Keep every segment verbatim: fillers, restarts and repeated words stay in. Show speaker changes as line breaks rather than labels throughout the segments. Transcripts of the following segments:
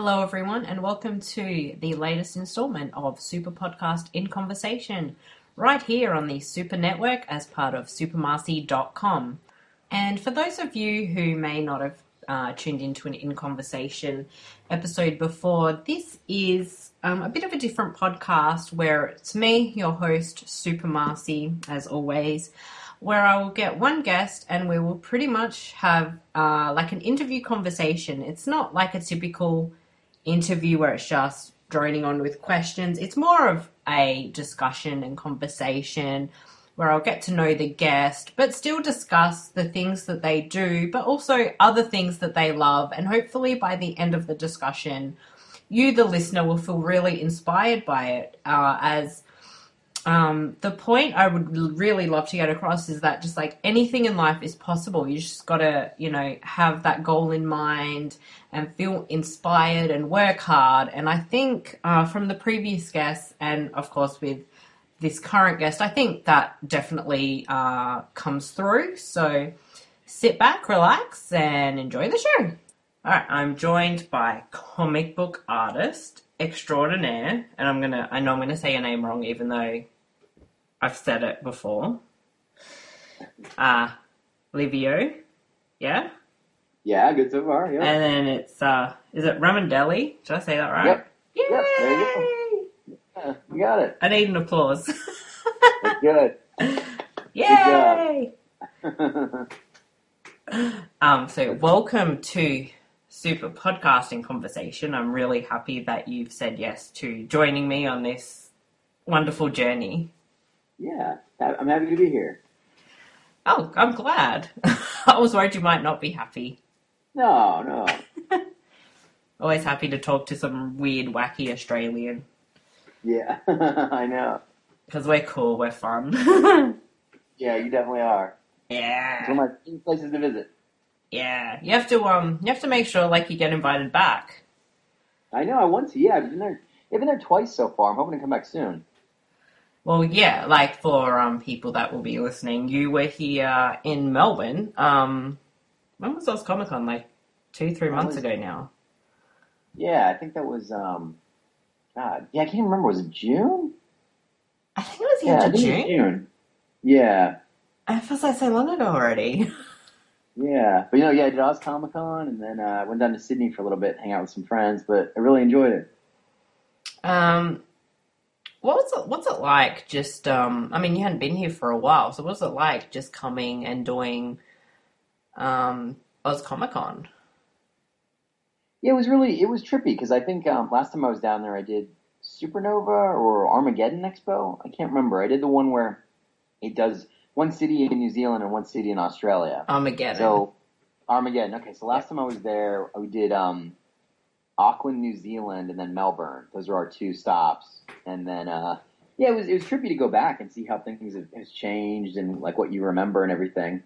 Hello, everyone, and welcome to the latest installment of Super Podcast in Conversation, right here on the Super Network as part of supermarcy dot com. And for those of you who may not have uh, tuned into an In Conversation episode before, this is um, a bit of a different podcast where it's me, your host, Super Marcy, as always, where I will get one guest and we will pretty much have uh, like an interview conversation. It's not like a typical interview where it's just droning on with questions. It's more of a discussion and conversation where I'll get to know the guest, but still discuss the things that they do, but also other things that they love. And hopefully by the end of the discussion, you, the listener, will feel really inspired by it uh, as Um, the point I would really love to get across is that just like anything in life is possible. You just got to, you know, have that goal in mind and feel inspired and work hard. And I think uh, from the previous guests and, of course, with this current guest, I think that definitely uh, comes through. So sit back, relax, and enjoy the show. All right, I'm joined by comic book artist extraordinaire, and I'm going to, I know I'm going to say your name wrong, even though I've said it before. Uh, Livio, yeah?
Yeah, good so far, yeah.
And then it's, uh, is it Ramondelli? Did I say that right?
Yep.
Yay!
Yep, there you go. Yeah, you got it.
I need an applause.
That's good.
Yay!
Good job.
um, so welcome to Super Podcasting Conversation. I'm really happy that you've said yes to joining me on this wonderful journey.
Yeah, I'm happy to be here.
Oh, I'm glad. I was worried you might not be happy.
No, no.
Always happy to talk to some weird, wacky Australian.
Yeah, I know.
Because we're cool, we're fun.
Yeah, you definitely are.
Yeah.
It's one of my favorite places to visit.
Yeah. You have to um you have to make sure like you get invited back.
I know, I want to, yeah. I've been there I've been there twice so far. I'm hoping to come back soon.
Well, yeah, like for um people that will be listening, you were here in Melbourne. Um when was Oz Comic Con? Like two, three months
was,
ago now.
Yeah, I think that was um God, yeah, I can't remember. Was it June?
I think it was the
yeah,
end
I
of
think
June.
It was June. Yeah.
It feels like so long ago already.
Yeah, but you know, yeah, I did Oz Comic Con, and then I uh, went down to Sydney for a little bit, hang out with some friends, but I really enjoyed it.
Um, what was it? What's it like? Just um, I mean, you hadn't been here for a while, so what was it like just coming and doing um Oz Comic Con?
Yeah, it was really it was trippy because I think um, last time I was down there, I did Supernova or Armageddon Expo. I can't remember. I did the one where it does one city in New Zealand and one city in Australia.
Armageddon.
So Armageddon. Okay, so last yeah. time I was there, we did um, Auckland, New Zealand, and then Melbourne. Those are our two stops. And then uh, yeah, it was it was trippy to go back and see how things have has changed and like what you remember and everything.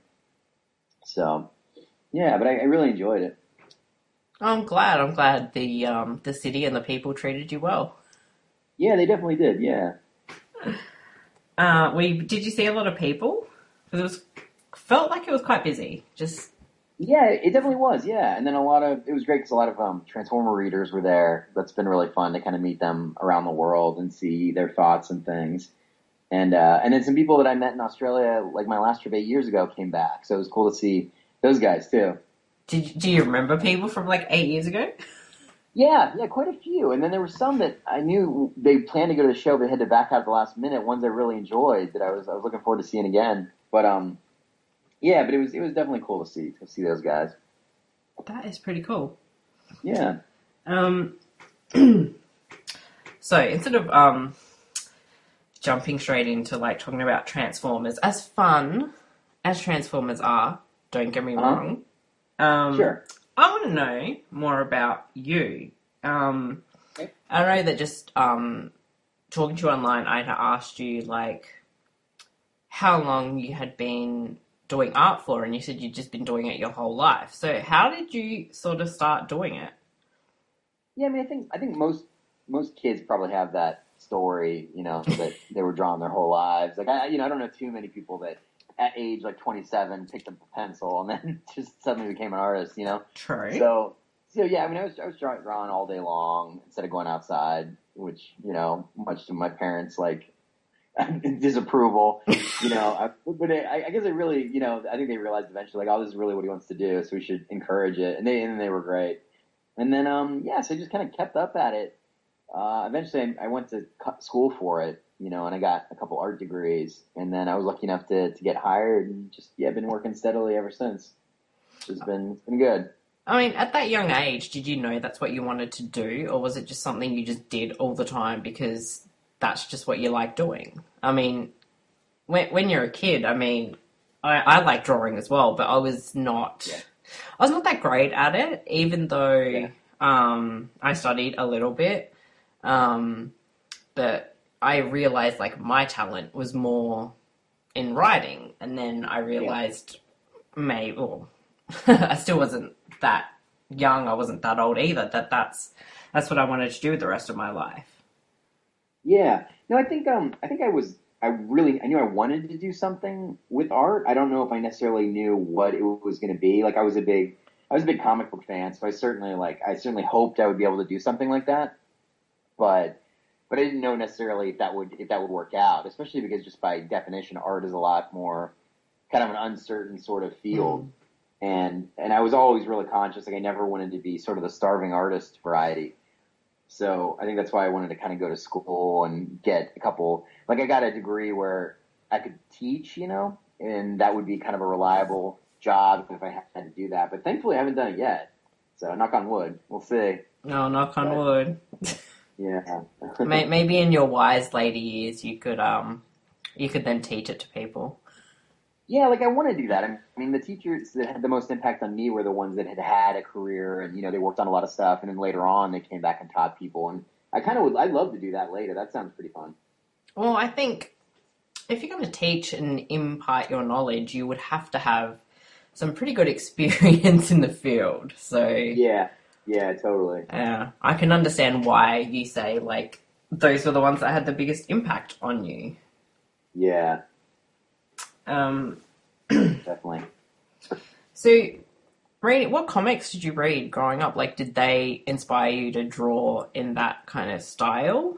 So yeah, but I, I really enjoyed it.
I'm glad. I'm glad the um, the city and the people treated you well.
Yeah, they definitely did. Yeah.
Uh, we did you see a lot of people? Because it was felt like it was quite busy. Just
yeah, it definitely was. Yeah, and then a lot of it was great because a lot of um, Transformer readers were there. That's been really fun to kind of meet them around the world and see their thoughts and things. And uh, and then some people that I met in Australia, like my last trip eight years ago, came back. So it was cool to see those guys too.
Did do you remember people from like eight years ago?
Yeah, yeah, quite a few. And then there were some that I knew they planned to go to the show, but had to back out at the last minute. Ones I really enjoyed that I was I was looking forward to seeing again. But um, yeah, but it was it was definitely cool to see to see those guys.
That is pretty cool.
Yeah.
Um. So instead of um jumping straight into like talking about Transformers, as fun as Transformers are, don't get me uh-huh. wrong. Um,
sure.
I want to know more about you. Um,
okay.
I know that just um, talking to you online, I had asked you like how long you had been doing art for, and you said you'd just been doing it your whole life. So how did you sort of start doing it?
Yeah, I mean, I think I think most most kids probably have that story, you know, that they were drawing their whole lives. Like I, you know, I don't know too many people that at age like twenty-seven picked up a pencil and then just suddenly became an artist, you know?
True.
So So yeah, I mean, I was I was drawing drawing all day long instead of going outside, which you know, much to my parents like disapproval. You know, I, but it, I, I guess it really, you know, I think they realized eventually, like, oh, this is really what he wants to do, so we should encourage it. And they and they were great. And then, um, yeah, so I just kind of kept up at it. Uh, eventually, I, I went to school for it, you know, and I got a couple art degrees. And then I was lucky enough to to get hired, and just yeah, been working steadily ever since. It's just been it's been good.
I mean, at that young age, did you know that's what you wanted to do, or was it just something you just did all the time because that's just what you like doing? I mean, when when you're a kid, I mean, I, I like drawing as well, but I was not,
Yeah.
I was not that great at it, even though
Yeah.
um, I studied a little bit. Um, but I realized like my talent was more in writing, and then I realized maybe, well, I still wasn't that young. I wasn't that old either. That that's that's what I wanted to do the rest of my life.
Yeah. No, I think um I think I was I really I knew I wanted to do something with art. I don't know if I necessarily knew what it was going to be. Like I was a big I was a big comic book fan, so I certainly like I certainly hoped I would be able to do something like that. But but I didn't know necessarily if that would if that would work out, especially because just by definition art is a lot more kind of an uncertain sort of field.
Mm.
And and I was always really conscious like I never wanted to be sort of the starving artist variety. So I think that's why I wanted to kind of go to school and get a couple, like I got a degree where I could teach, you know, and that would be kind of a reliable job if I had to do that. But thankfully I haven't done it yet. So knock on wood. We'll see.
No, knock on
But,
wood.
yeah.
Maybe in your wise later years, you could um, you could then teach it to people.
Yeah, like I want to do that. I mean, the teachers that had the most impact on me were the ones that had had a career and, you know, they worked on a lot of stuff. And then later on, they came back and taught people. And I kind of would, I'd love to do that later. That sounds pretty fun.
Well, I think if you're going to teach and impart your knowledge, you would have to have some pretty good experience in the field. So
Yeah, yeah, totally.
uh, I can understand why you say, like, those were the ones that had the biggest impact on you.
Yeah,
Um,
definitely.
so, read, what comics did you read growing up? Like, did they inspire you to draw in that kind of style?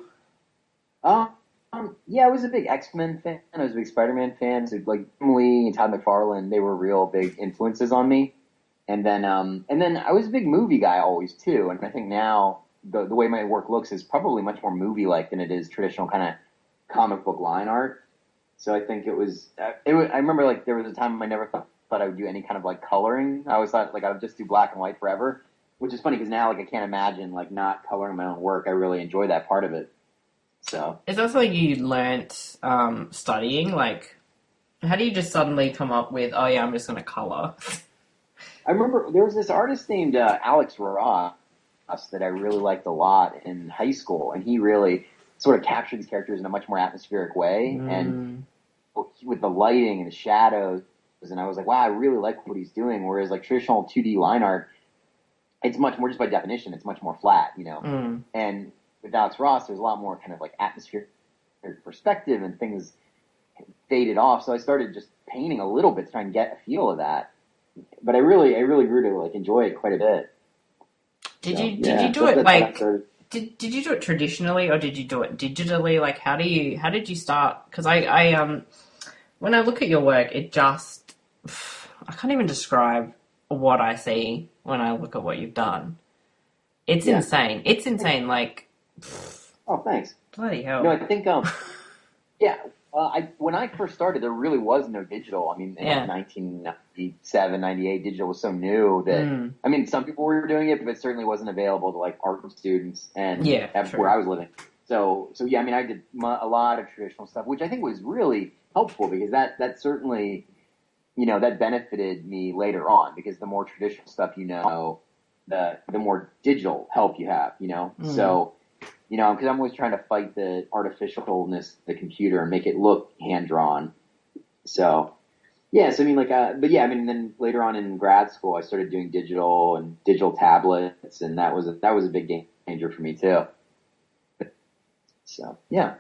Um, um, yeah, I was a big X-Men fan. I was a big Spider-Man fan. So like Jim Lee and Todd McFarlane, they were real big influences on me. And then, um, and then I was a big movie guy always too. And I think now the the way my work looks is probably much more movie-like than it is traditional kind of comic book line art. So I think it was, uh, it was, I remember like there was a time I never thought, thought I would do any kind of like coloring. I always thought like I would just do black and white forever, which is funny because now like I can't imagine like not coloring my own work. I really enjoy that part of it. So
Is that something you learnt um, studying? Like, how do you just suddenly come up with, oh yeah, I'm just going to color?
I remember there was this artist named uh, Alex Ross that I really liked a lot in high school, and he really sort of captured these characters in a much more atmospheric way.
Mm.
And with the lighting and the shadows, and I was like, wow, I really like what he's doing. Whereas like traditional two D line art, it's much more just by definition, it's much more flat, you know.
Mm.
And with Alex Ross, there's a lot more kind of like atmospheric perspective and things faded off. So I started just painting a little bit to try and get a feel of that. But I really, I really grew to like enjoy it quite a bit.
Did
So,
you did
yeah,
you do
that's-
it
that's how I
like
started.
did did you do it traditionally or did you do it digitally? Like how do you how did you start? Because I I um when I look at your work, it just I can't even describe what I see when I look at what you've done. It's
Yeah.
insane. It's insane. Like
Oh, thanks.
bloody hell.
No, I think, um, yeah, uh, I, when I first started, there really was no digital. I mean, in
Yeah.
like nineteen ninety-seven, ninety-eight, digital was so new that,
Mm.
I mean, some people were doing it, but it certainly wasn't available to like art students and
Yeah,
that's
true.
where I was living. So, so yeah, I mean, I did mu- a lot of traditional stuff, which I think was really helpful because that, that certainly, you know, that benefited me later on because the more traditional stuff you know, the, the more digital help you have, you know?
Mm.
So, you know, because I'm always trying to fight the artificialness of the computer and make it look hand drawn. So, yeah, so I mean, like, uh, but yeah, I mean, then later on in grad school, I started doing digital and digital tablets, and that was a, that was a big game changer for me too. So, yeah,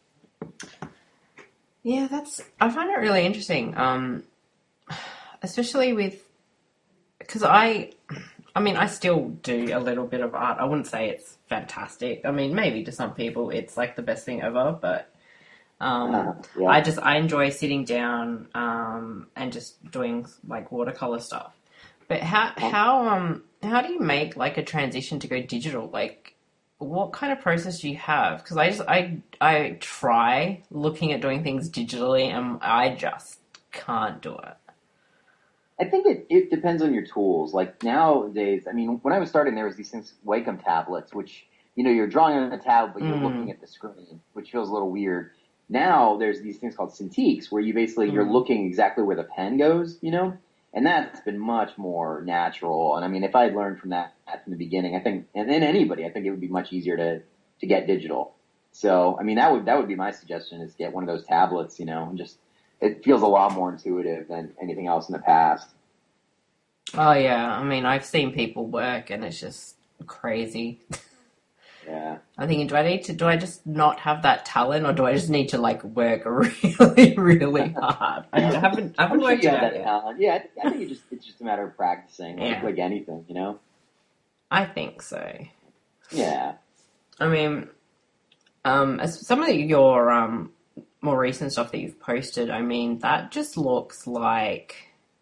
Yeah, that's I find it really interesting. Um especially with because I I mean, I still do a little bit of art. I wouldn't say it's fantastic. I mean, maybe to some people it's like the best thing ever, but
Uh,
um,
yeah.
I just I enjoy sitting down um, and just doing like watercolor stuff. But how how um how do you make like a transition to go digital? Like, what kind of process do you have? Because I just I I try looking at doing things digitally, and I just can't do it.
I think it, it depends on your tools. Like nowadays, I mean, when I was starting, there was these things, Wacom tablets, which, you know, you're drawing on a tablet, but you're looking
Mm,
at the screen, which feels a little weird. Now there's these things called Cintiqs, where you basically, you're
mm.
looking exactly where the pen goes, you know? And that's been much more natural. And I mean, if I had learned from that from the beginning, I think, and then anybody, I think it would be much easier to, to get digital. So, I mean, that would, that would be my suggestion is get one of those tablets, you know, and just, it feels a lot more intuitive than anything else in the past.
Oh yeah, I mean, I've seen people work, and it's just crazy.
Yeah.
I'm thinking, do I need to? Do I just not have that talent, or do I just need to like work really, really hard? I haven't, I haven't
I'm sure
worked
you
it
have
out
that
yet.
talent. Yeah, I think, I think it just it's just a matter of practicing, like
Yeah,
like anything, you know.
I think so.
Yeah.
I mean, um, as some of your um more recent stuff that you've posted, I mean, that just looks like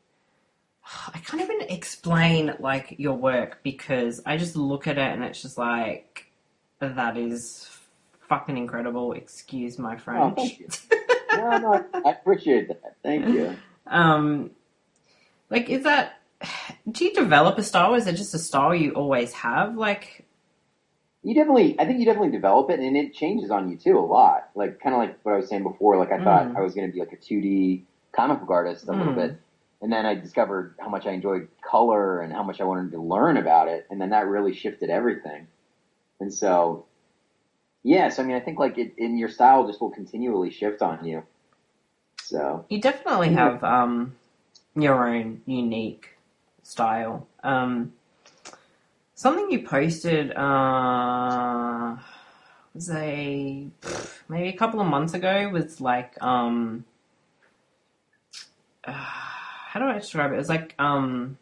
I can't even explain like your work because I just look at it and it's just like that is fucking incredible. Excuse my
Oh,
French.
thank you. No, no, I, I appreciate that. Thank you.
um, like, is that? Do you develop a style? Is it just a style you always have? Like,
You definitely, I think you definitely develop it, and it changes on you too a lot. Like kind of like what I was saying before. Like I thought I
mm,
was going to be like a two D comic book artist a little
mm.
bit, and then I discovered how much I enjoyed color and how much I wanted to learn about it, and then that really shifted everything. And so, yes, I mean, I think like it, in your style just will continually shift on you. So,
You definitely
yeah.
have um your own unique style. Um, something you posted uh was a maybe a couple of months ago was like um uh, how do I describe it? It was like um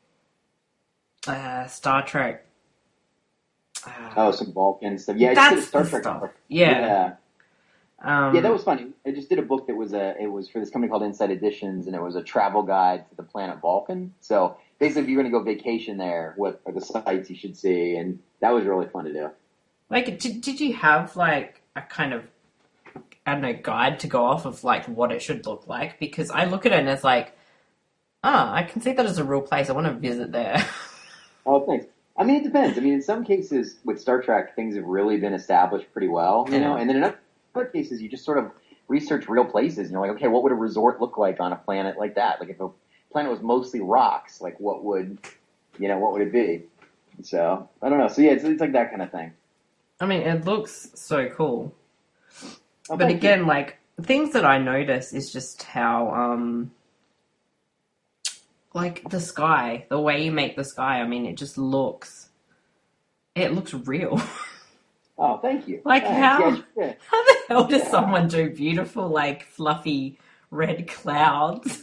uh, Star Trek.
Oh,
Uh,
some Vulcan stuff. Yeah, I just did a
that's the
Star Trek
stuff.
book.
Yeah.
Yeah, yeah, that
Um,
was funny. I just did a book that was a. It was for this company called Inside Editions, and it was a travel guide to the planet Vulcan. So basically, if you're going to go vacation there, what are the sites you should see? And that was really fun to do.
like, did, did you have like a kind of I don't know guide to go off of like what it should look like? Because I look at it and it's like, ah, I can see that as a real place. I want to visit there.
Oh, thanks. I mean, it depends. I mean, in some cases with Star Trek, things have really been established pretty well, you know.
Yeah.
And then in other cases, you just sort of research real places, and you're like, okay, what would a resort look like on a planet like that? Like if a planet was mostly rocks, like what would, you know, what would it be? So I don't know. So yeah, it's, it's like that kind of thing.
I mean, it looks so cool.
Oh,
But
thank you.
again, like things that I notice is just how um like the sky, the way you make the sky, I mean it just looks it looks real.
Oh, thank you.
Like
Thanks. Yeah,
how
sure.
how the hell does
Yeah.
someone do beautiful like fluffy red clouds?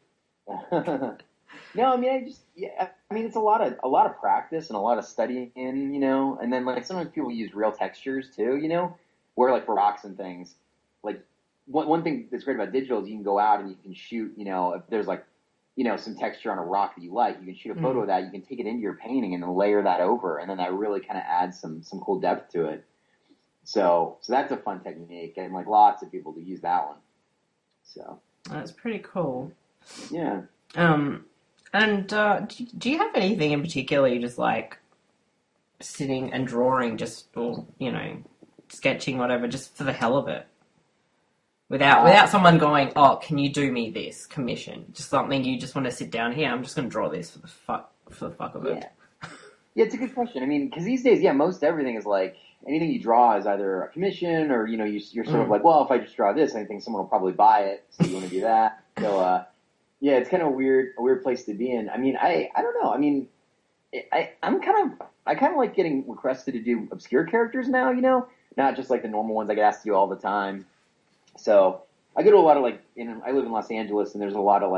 No, I mean, I just, yeah, I mean, it's a lot of a lot of practice and a lot of studying, you know, and then like sometimes people use real textures too, you know, where like for rocks and things, like one one thing that's great about digital is you can go out and you can shoot, you know, if there's like, you know, some texture on a rock that you like, you can shoot a photo
Mm.
of that, you can take it into your painting and then layer that over, and then that really kind of adds some some cool depth to it. So, so that's a fun technique, and like lots of people do use that one. So,
That's pretty cool.
yeah.
Um, and uh, do, do you have anything in particular you just like sitting and drawing, just or you know, sketching, whatever, just for the hell of it, without
Uh,
without someone going, "Oh, can you do me this commission?" Just something you just want to sit down here. I'm just going to draw this for the fuck for the fuck of it.
yeah. Yeah, it's a good question. I mean, because these days, yeah, most everything is like anything you draw is either a commission or you know you, you're sort of
Mm.
like, well, if I just draw this, I think someone will probably buy it, so you want to do that. So, uh, yeah, it's kind of a weird, a weird place to be in. I mean, I, I don't know. I mean, I, I'm kind of, I kind of like getting requested to do obscure characters now. You know, not just like the normal ones I get asked to do all the time. So I go to a lot of like, you know, I live in Los Angeles, and there's a lot of like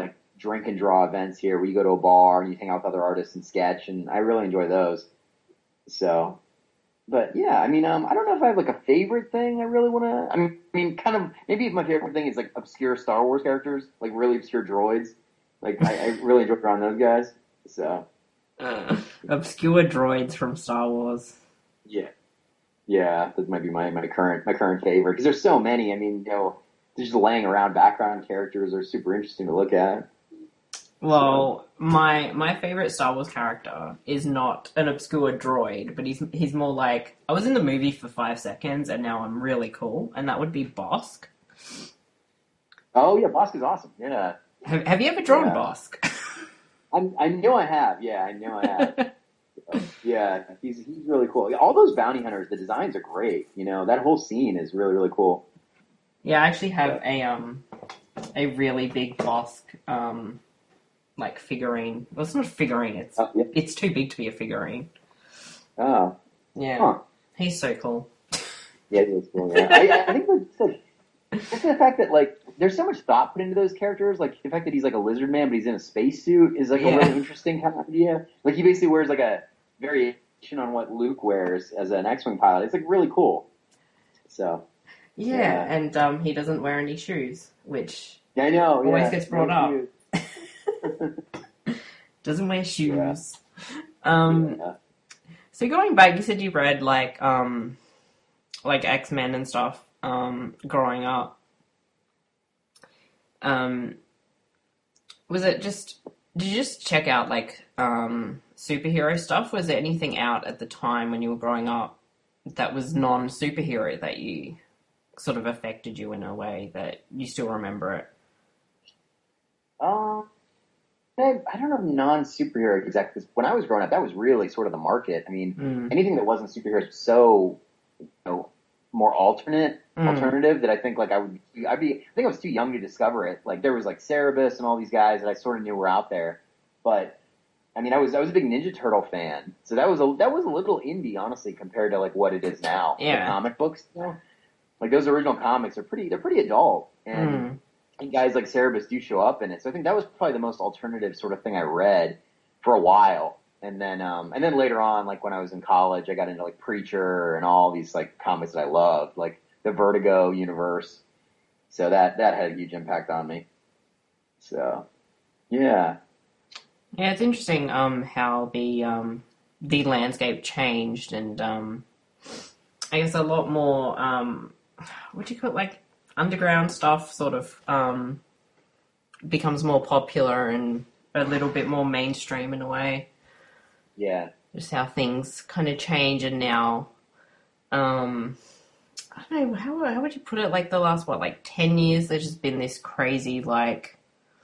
drink and draw events here where you go to a bar and you hang out with other artists and sketch, and I really enjoy those. So, but yeah, I mean, um, I don't know if I have like a favorite thing I really want to. I mean, I mean, kind of maybe my favorite thing is like obscure Star Wars characters, like really obscure droids. Like I, I really enjoy drawing those guys. So,
uh, obscure droids from Star Wars.
Yeah, yeah, that might be my, my current my current favorite because there's so many. I mean, you know, just laying around background characters are super interesting to look at.
Well, my my favorite Star Wars character is not an obscure droid, but he's he's more like I was in the movie for five seconds and now I'm really cool, and that would be Bosk.
Oh yeah, Bosk is awesome. Yeah.
Have Have you ever drawn
yeah.
Bosk?
I I know I have. Yeah, I know I have. so, yeah, he's he's really cool. All those bounty hunters, the designs are great. You know, that whole scene is really really cool.
Yeah, I actually have a um a really big Bosk um. like figurine. Well, it's not a figurine. It's
uh, yeah.
it's too big to be a figurine.
Oh,
yeah.
Huh.
He's so cool.
Yeah, he's cool. Yeah. I, I think that's like, just the fact that like there's so much thought put into those characters. Like the fact that he's like a lizard man, but he's in a spacesuit is like
yeah.
a really interesting kind of idea. Like he basically wears like a variation on what Luke wears as an X-wing pilot. It's like really cool. So.
Yeah,
yeah.
and um, he doesn't wear any shoes, which
I know
always
yeah.
gets brought
Very
up. Doesn't wear shoes.
Yeah.
Um,
yeah.
So going back, you said you read like um, like X-Men and stuff um, growing up. Um, was it just? Did you just check out like um, superhero stuff? Was there anything out at the time when you were growing up that was non-superhero that you sort of affected you in a way that you still remember it?
Um. I, I don't know if non-superhero exactly, because when I was growing up, that was really sort of the market. I mean,
mm.
anything that wasn't superheroes was so, you know, more alternate,
mm.
alternative that I think like I would, I'd be, I think I was too young to discover it. Like there was like Cerebus and all these guys that I sort of knew were out there, but I mean, I was I was a big Ninja Turtle fan, so that was a that was a little indie, honestly, compared to like what it is now.
Yeah,
the comic books, you know? Like those original comics are pretty, they're pretty adult and.
Mm.
And guys like Cerebus do show up in it, so I think that was probably the most alternative sort of thing I read for a while. And then, um, and then later on, like when I was in college, I got into like Preacher and all these like comics that I loved, like the Vertigo universe. So that that had a huge impact on me. So, yeah,
yeah, it's interesting um, how the um, the landscape changed, and um, I guess a lot more. Um, what do you call it, like? Underground stuff sort of um, becomes more popular and a little bit more mainstream in a way.
Yeah.
Just how things kind of change, and now, um, I don't know, how, how would you put it, like the last, what, like ten years, there's just been this crazy, like,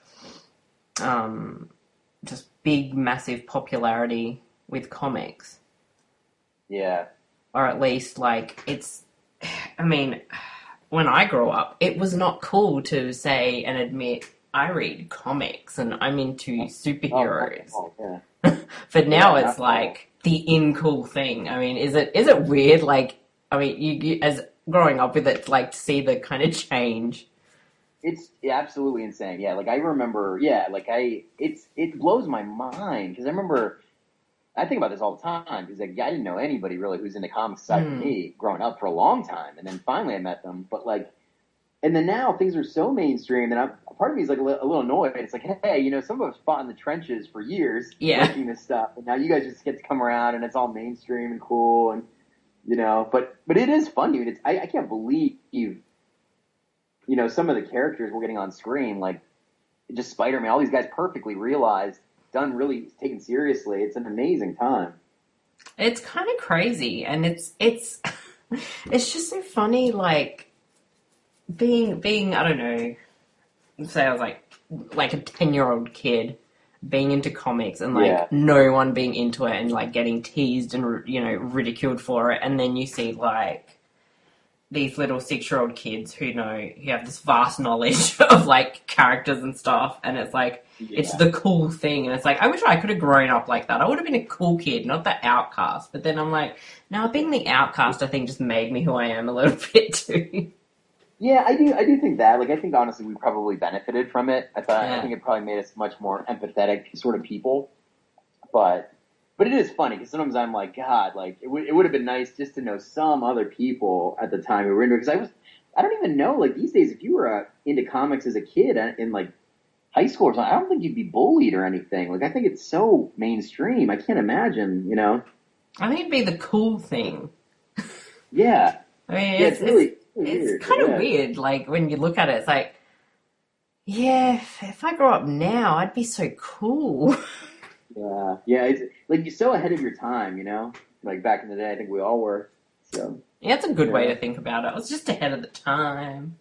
um, just big, massive popularity with comics.
Yeah.
Or at least, like, it's, I mean... When I grew up, it was not cool to say and admit I read comics and I'm into superheroes.
Oh, oh,
yeah. But now
yeah,
it's like the in cool thing. I mean, is it is it weird? Like, I mean, you, you as growing up with it, like to see the kind of change.
It's absolutely insane. Yeah, like I remember. Yeah, like I, it's it blows my mind because I remember. I think about this all the time because like, I didn't know anybody really who's into comics aside from
Mm.
me growing up for a long time, and then finally I met them. But like, and then now things are so mainstream, and I'm, part of me is like a, li- a little annoyed. It's like, hey, you know, some of us fought in the trenches for years
Yeah.
making this stuff, and now you guys just get to come around, and it's all mainstream and cool, and you know. But but it is fun, dude. It's I, I can't believe you. You know, some of the characters we're getting on screen, like just Spider-Man, all these guys perfectly realized. Done really taken seriously. It's an amazing time.
It's kind of crazy, and it's it's it's just so funny. Like being being I don't know. Say I was like like a ten year old kid being into comics and like
Yeah.
no one being into it and like getting teased and you know ridiculed for it, and then you see like these little six year old kids who know who have this vast knowledge of like characters and stuff, and it's like.
Yeah.
It's the cool thing, and it's like, I wish I could have grown up like that. I would have been a cool kid, not the outcast. But then I'm like, no, being the outcast, I think, just made me who I am a little bit too.
Yeah, I do. I do think that. Like, I think honestly, we probably benefited from it. I thought. I
Yeah.
think it probably made us much more empathetic sort of people. But, but it is funny because sometimes I'm like, God, like it would. It would have been nice just to know some other people at the time who were into it. Because I was. I don't even know. Like these days, if you were uh, into comics as a kid uh, in like high school or something, I don't think you'd be bullied or anything. Like I think it's so mainstream. I can't imagine. You know.
I think it'd be the cool thing.
Yeah.
I mean,
Yeah,
it's,
it's really.
it's,
Weird,
it's kind of
yeah.
weird, like, when you look at it, it's like, yeah, if, if I grow up now, I'd be so cool.
Yeah, yeah, it's like you're so ahead of your time, you know. Like back in the day, I think we all were. So
Yeah, that's a good
yeah.
way to think about it. I was just ahead of the time.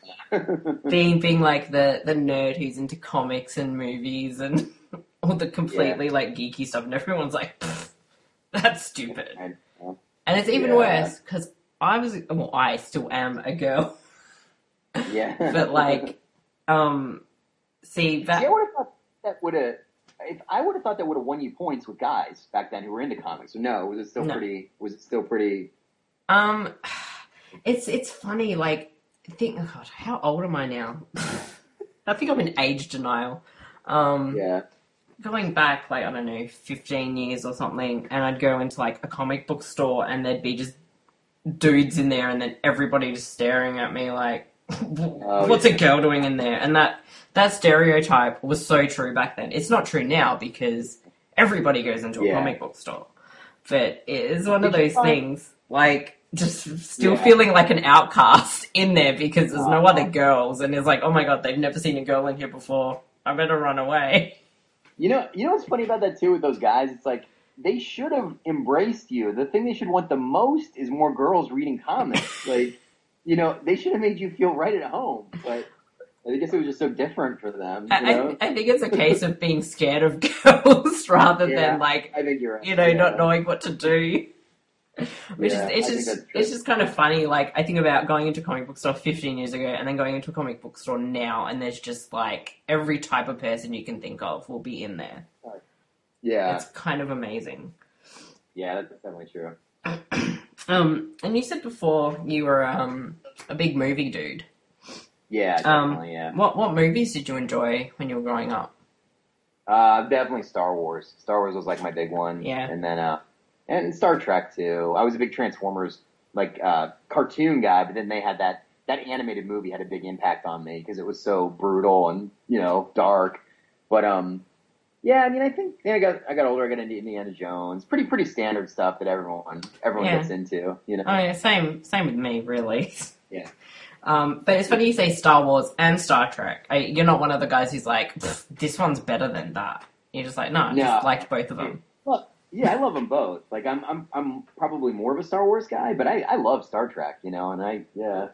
Being being like the, the nerd who's into comics and movies and all the completely,
Yeah.
like, geeky stuff, and everyone's like, "Pfft, that's stupid.
I know.
And it's even
Yeah.
worse, because I was, well, I still am a girl,
Yeah,
but, like, um, see, that...
See, I would have thought that would have. If I would have thought that would have won you points with guys back then who were into comics. So no, was it still
No.
pretty? Was it still pretty?
Um, it's it's funny. Like, think, oh God, how old am I now? I think I'm in age denial. Um,
Yeah,
going back, like I don't know, fifteen years or something, and I'd go into like a comic book store, and there'd be just dudes in there, and then everybody just staring at me like,
Oh,
"What's
yeah.
a girl doing in there?" And that that stereotype was so true back then. It's not true now because everybody goes into a
Yeah.
comic book store. But it is one of
Did you
those
find-
things, like, just still
Yeah.
feeling like an outcast in there because there's no
Aw.
other girls, and it's like, oh my God, they've never seen a girl in here before. I better run away.
You know, you know what's funny about that too with those guys? It's like they should have embraced you. The thing they should want the most is more girls reading comics. Like, you know, they should have made you feel right at home. But I guess it was just so different for them. You
I,
know?
I, I think it's a case of being scared of girls rather
Yeah,
than, like,
I think you're right.
you know,
yeah.
not knowing what to do. Which
Yeah,
is, it's
I think
just,
that's true.
it's just kind of funny. Like, I think about going into a comic book store fifteen years ago and then going into a comic book store now, and there's just, like, every type of person you can think of will be in there.
Yeah,
It's kind of amazing.
yeah, that's definitely true.
Um, and you said before you were, um, a big movie dude.
Yeah,
Um,
definitely. yeah,
What, what movies did you enjoy when you were growing up?
uh, definitely Star Wars. Star Wars was like my big one.
Yeah.
and then uh, and Star Trek too. I was a big Transformers like uh, cartoon guy, but then they had that that animated movie had a big impact on me because it was so brutal and you know dark. But um, yeah, I mean, I think yeah, I got I got older. I got into Indiana Jones. Pretty pretty standard stuff that everyone everyone
Yeah.
gets into. You know.
Oh, yeah, same, same with me, really.
Yeah.
Um, but it's funny you say Star Wars and Star Trek. I, you're not one of the guys who's like, "Pfft, this one's better than that. You're just like, no, I
No.
just liked both of them.
Well, yeah, I love them both. Like, I'm, I'm, I'm probably more of a Star Wars guy, but I, I love Star Trek, you know, and I, yeah,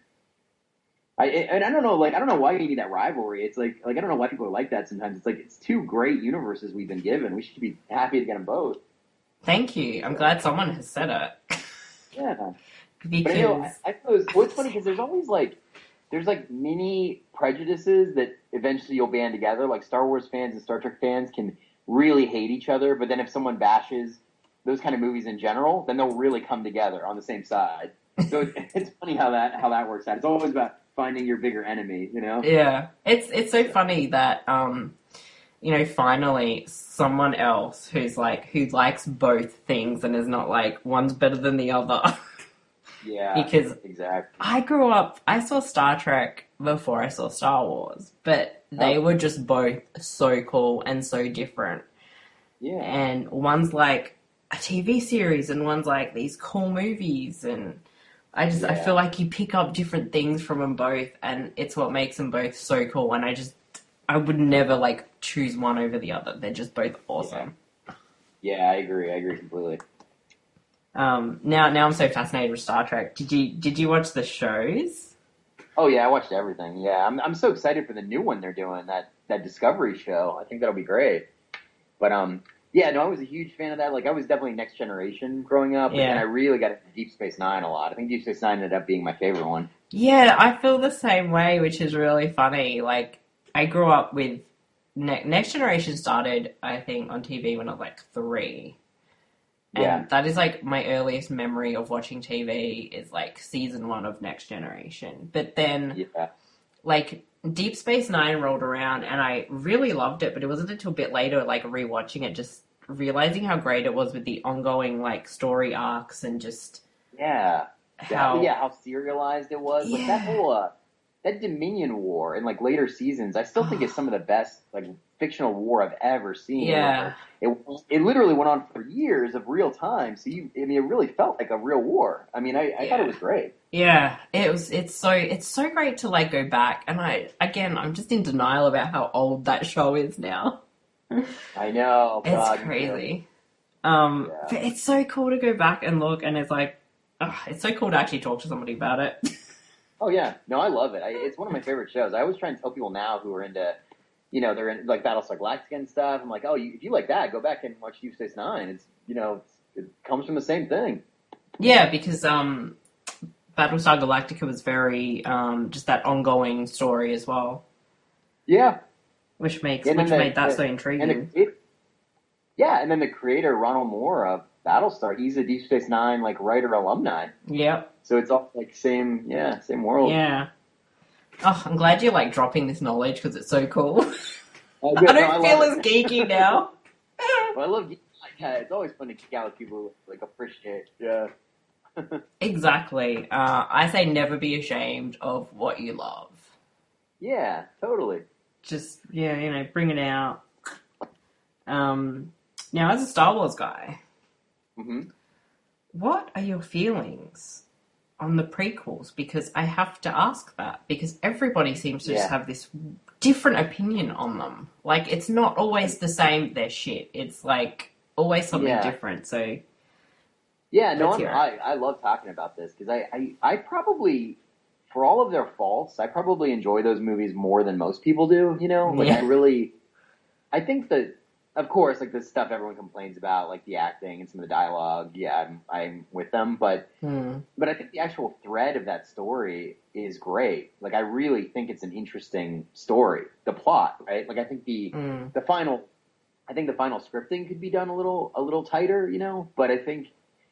I, and I don't know, like, I don't know why you need that rivalry. It's like, like, I don't know why people are like that sometimes. It's like, it's two great universes we've been given. We should be happy to get them both.
Thank you. I'm glad someone has said it.
Yeah.
Because
But I know, I, I suppose, what's funny because there's always like, there's like mini prejudices that eventually you'll band together. Like Star Wars fans and Star Trek fans can really hate each other, but then if someone bashes those kind of movies in general, then they'll really come together on the same side. So it, it's funny how that how that works out. It's always about finding your bigger enemy, you know?
yeah, it's it's so funny that um, you know, finally someone else who's like who likes both things and is not like one's better than the other.
Yeah,
Because
exactly.
I grew up, I saw Star Trek before I saw Star Wars, but they
Oh.
were just both so cool and so different.
Yeah,
And one's like a T V series and one's like these cool movies, and I just I
Yeah.
feel like you pick up different things from them both, and it's what makes them both so cool. And I just I would never like choose one over the other. They're just both awesome.
yeah, I agree. I agree completely.
Um, now now I'm so fascinated with Star Trek. Did you did you watch the shows?
Oh yeah, I watched everything. Yeah, I'm I'm so excited for the new one they're doing, that that Discovery show. I think that'll be great. But um, yeah, no, I was a huge fan of that. Like, I was definitely Next Generation growing up,
Yeah.
and I really got into Deep Space Nine a lot. I think Deep Space Nine ended up being my favorite one.
Yeah, I feel the same way, which is really funny. Like, I grew up with ne- Next Generation started, I think, on T V when I was like three.
Yeah.
And that is like my earliest memory of watching T V is like season one of Next Generation. But then
Yeah.
like Deep Space Nine rolled around and I really loved it, but it wasn't until a bit later, like rewatching it, just realizing how great it was with the ongoing like story arcs and just
Yeah. That,
how
yeah, how serialized it was. Like that
yeah.
whole uh, that Dominion War in like later seasons, I still think is some of the best like fictional war I've ever seen.
Yeah.
Where it it literally went on for years of real time, so you I mean it really felt like a real war. I mean I, I
Yeah.
thought it was great.
Yeah, it was. It's so it's so great to like go back, and I again I'm just in denial about how old that show is now.
I know.
It's
God,
crazy. Um,
Yeah.
but it's so cool to go back and look, and it's like, ugh, it's so cool to actually talk to somebody about it.
Oh yeah, no, I love it. I, it's one of my favorite shows. I always try and tell people now who are into, you know, they're in like Battlestar Galactica and stuff. I'm like, oh, you, if you like that, go back and watch Deep Space Nine. It's you know, it's, it comes from the same thing.
Yeah, because um, Battlestar Galactica was very um, just that ongoing story as well,
Yeah,
which makes
and
which
then the,
made that
the
so
and
intriguing.
the, it, yeah, and then the creator Ronald Moore of Battlestar, he's a Deep Space Nine like writer alumni.
Yep.
So it's all like same, yeah, same world.
Yeah. Oh, I'm glad you're like dropping this knowledge because it's so cool.
Oh,
I
good.
don't
No, I
feel
love
as
it.
geeky now.
Well, I love yeah, it's always fun to geek out with people who like appreciate. Yeah.
Exactly. Uh, I say never be ashamed of what you love.
Yeah, totally.
Just, yeah, you know, bring it out. Um, now, as a Star Wars guy,
hmm
what are your feelings on the prequels? Because I have to ask that, because everybody seems to just
Yeah.
have this different opinion on them. Like, it's not always the same, they're shit. It's like always something
Yeah.
different. So,
Yeah, no,
let's
I'm,
hear it.
I, I love talking about this because I, I, I probably, for all of their faults, I probably enjoy those movies more than most people do, you know? Like,
Yeah.
I really, I think that, of course, like, the stuff everyone complains about, like, the acting and some of the dialogue, yeah, I'm, I'm with them, but,
Hmm.
but I think the actual thread of that story is great. Like, I really think it's an interesting story. The plot, right? Like, I think the,
Mm.
the final, I think the final scripting could be done a little, a little tighter, you know? But I think,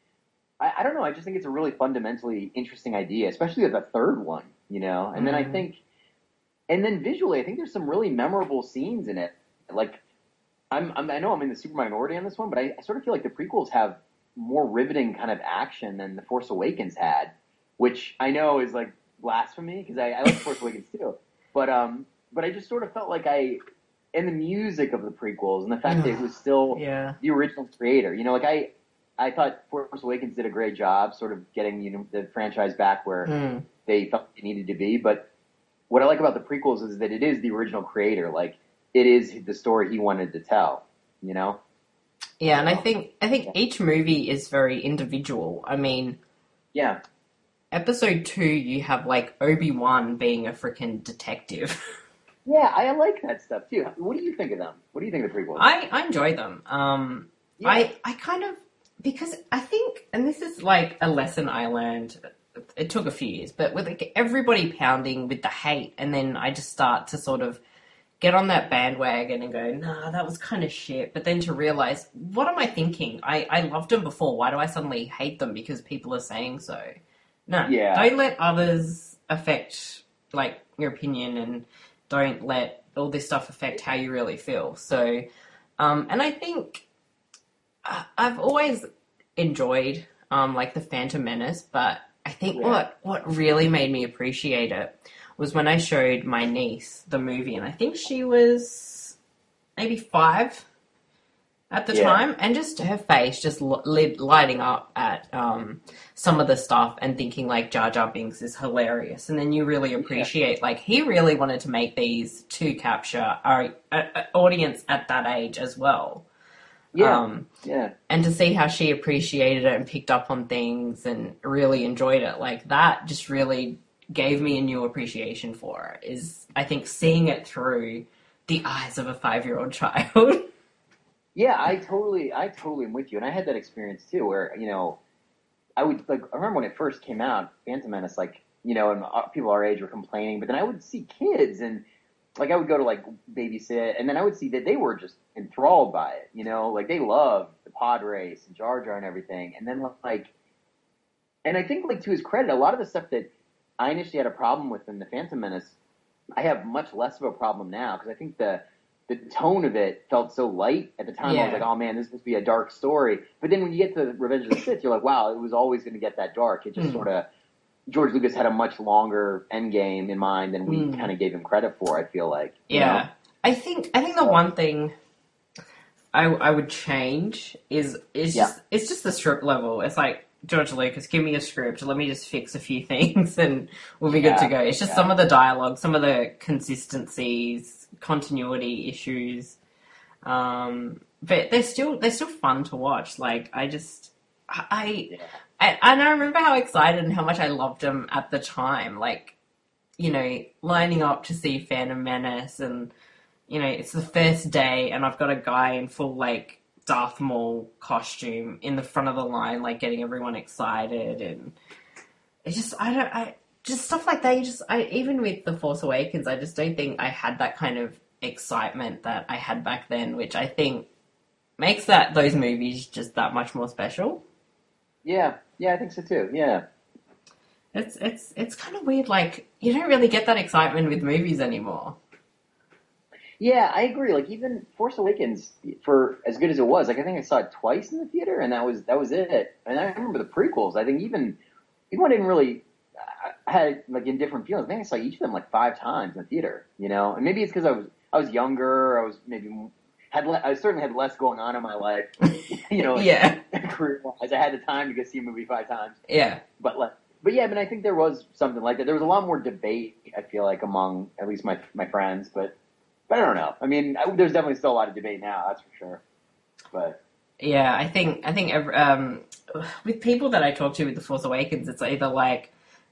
I, I don't know. I just think it's a really fundamentally interesting idea, especially with the third one, you know. And then I
Mm.
think, and then visually, I think there's some really memorable scenes in it. Like, I'm, I'm I know I'm in the super minority on this one, but I, I sort of feel like the prequels have more riveting kind of action than the Force Awakens had, which I know is like blasphemy because I, I like Force Awakens too. But um, but I just sort of felt like I, and the music of the prequels and the fact that it was still
Yeah.
the original creator, you know, like I. I thought Force Awakens did a great job sort of getting you know, the franchise back where
Mm.
they felt it needed to be. But what I like about the prequels is that it is the original creator. Like, it is the story he wanted to tell, you know?
Yeah, and I think I think each movie is very individual. I mean,
Yeah.
episode two, you have like Obi-Wan being a freaking detective.
Yeah, I like that stuff too. What do you think of them? What do you think of the prequels?
I, I enjoy them. Um,
Yeah.
I I kind of because I think, and this is like a lesson I learned. It took a few years, but with like everybody pounding with the hate, and then I just start to sort of get on that bandwagon and go, nah, that was kind of shit. But then to realize, what am I thinking? I, I loved them before. Why do I suddenly hate them because people are saying so? No,
Yeah.
don't let others affect like your opinion, and don't let all this stuff affect how you really feel. So, um, and I think I- I've always enjoyed um, like the Phantom Menace, but I think
Yeah.
what what really made me appreciate it was when I showed my niece the movie, and I think she was maybe five at the
Yeah.
time, and just her face just li- lighting up at um, some of the stuff and thinking like Jar Jar Binks is hilarious, and then you really appreciate like he really wanted to make these to capture our uh, uh, audience at that age as well.
Yeah.
Um,
yeah.
and to see how she appreciated it and picked up on things and really enjoyed it, like that just really gave me a new appreciation for it. Is I think seeing it through the eyes of a five-year-old child.
Yeah, I totally, I totally am with you. And I had that experience too where, you know, I would, like, I remember when it first came out, Phantom Menace, like, you know, and uh, people our age were complaining, but then I would see kids and like I would go to like babysit, and then I would see that they were just enthralled by it. You know, like they loved the pod race and Jar Jar and everything. And then like, and I think like to his credit, a lot of the stuff that I initially had a problem with in the Phantom Menace, I have much less of a problem now because I think the the tone of it felt so light at the time.
Yeah.
I was like, oh man, this must be a dark story. But then when you get to Revenge of the Sith, you're like, wow, it was always going to get that dark. It just
Mm.
sort of, George Lucas had a much longer end game in mind than we
Mm.
kind of gave him credit for, I feel like. you
Yeah.
know?
I think I think the one thing I I would change is is
Yeah.
just it's just the script level. It's like, George Lucas, give me a script, let me just fix a few things and we'll be good to
Yeah,
go. It's just
yeah.
some of the dialogue, some of the consistencies, continuity issues. Um, but they're still they're still fun to watch. Like I just I,
Yeah.
I and I remember how excited and how much I loved them at the time. Like, you know, lining up to see Phantom Menace, and you know, it's the first day and I've got a guy in full like Darth Maul costume in the front of the line, like getting everyone excited, and it's just I don't I just stuff like that. You just I even with The Force Awakens, I just don't think I had that kind of excitement that I had back then, which I think makes that those movies just that much more special.
Yeah, yeah, I think so too. Yeah,
It's it's it's kind of weird. Like you don't really get that excitement with movies anymore.
yeah, I agree. Like even Force Awakens, for as good as it was, like I think I saw it twice in the theater, and that was that was it. And I remember the prequels. I think even even when I didn't really I had like in different feelings. I think I saw each of them like five times in the theater. You know, and maybe it's because I was I was younger. I was maybe had le- I certainly had less going on in my life. You know,
Yeah,
career-wise, I had the time to go see a movie five times.
yeah,
But like, but yeah, I mean, I think there was something like that. There was a lot more debate. I feel like among at least my my friends, but but I don't know. I mean, I, there's definitely still a lot of debate now. That's for sure. But
yeah. I think I think every, um, with people that I talk to with The Force Awakens, it's either like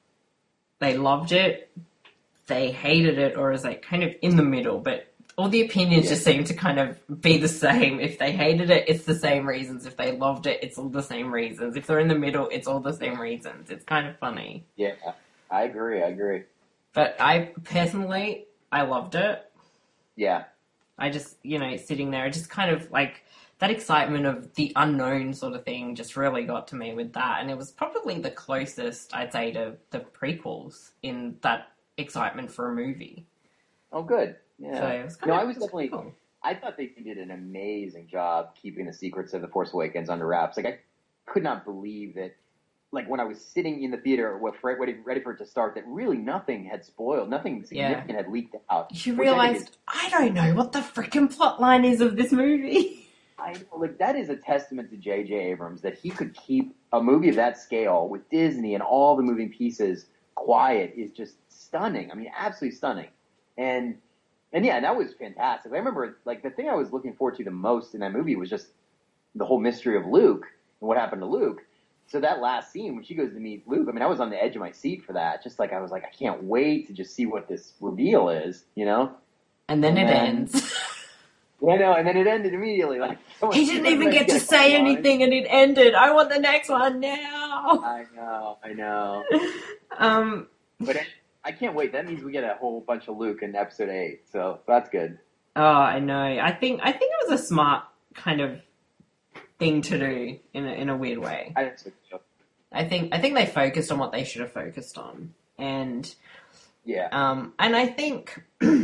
they loved it, they hated it, or is like kind of in the middle. But all the opinions
Yeah.
just seem to kind of be the same. If they hated it, it's the same reasons. If they loved it, it's all the same reasons. If they're in the middle, it's all the same reasons. It's kind of funny.
yeah, I agree. I agree.
But I personally, I loved it.
Yeah,
I just, you know, sitting there, just kind of like that excitement of the unknown sort of thing just really got to me with that. And it was probably the closest, I'd say, to the prequels in that excitement for a movie.
oh, good. Yeah.
So it was kind
no,
of,
I was
it was
definitely.
cool.
I thought they did an amazing job keeping the secrets of the Force Awakens under wraps. Like I could not believe that. Like when I was sitting in the theater with ready, ready for it to start, that really nothing had spoiled, nothing significant
Yeah.
had leaked out.
You
which I think
realised,
is-
I, don't know what the freaking plot line is of this movie.
I know, like that is a testament to J J Abrams that he could keep a movie of that scale with Disney and all the moving pieces quiet is just stunning. I mean, absolutely stunning. And and yeah, that was fantastic. I remember like the thing I was looking forward to the most in that movie was just the whole mystery of Luke and what happened to Luke. So that last scene when she goes to meet Luke, I mean, I was on the edge of my seat for that. Just like I was like, I can't wait to just see what this reveal is, you know?
And then
And
it
then-
ends.
Yeah, no, and then it ended immediately. Like
He didn't even get to say anything and it ended. I want the next one now.
I know, I know.
Um,
But I can't wait. That means we get a whole bunch of Luke in episode eight, so that's good.
oh, I know. I think I think it was a smart kind of thing to do in a, in a weird way.
I think so.
I think I think they focused on what they should have focused on, and
Yeah,
um, and I think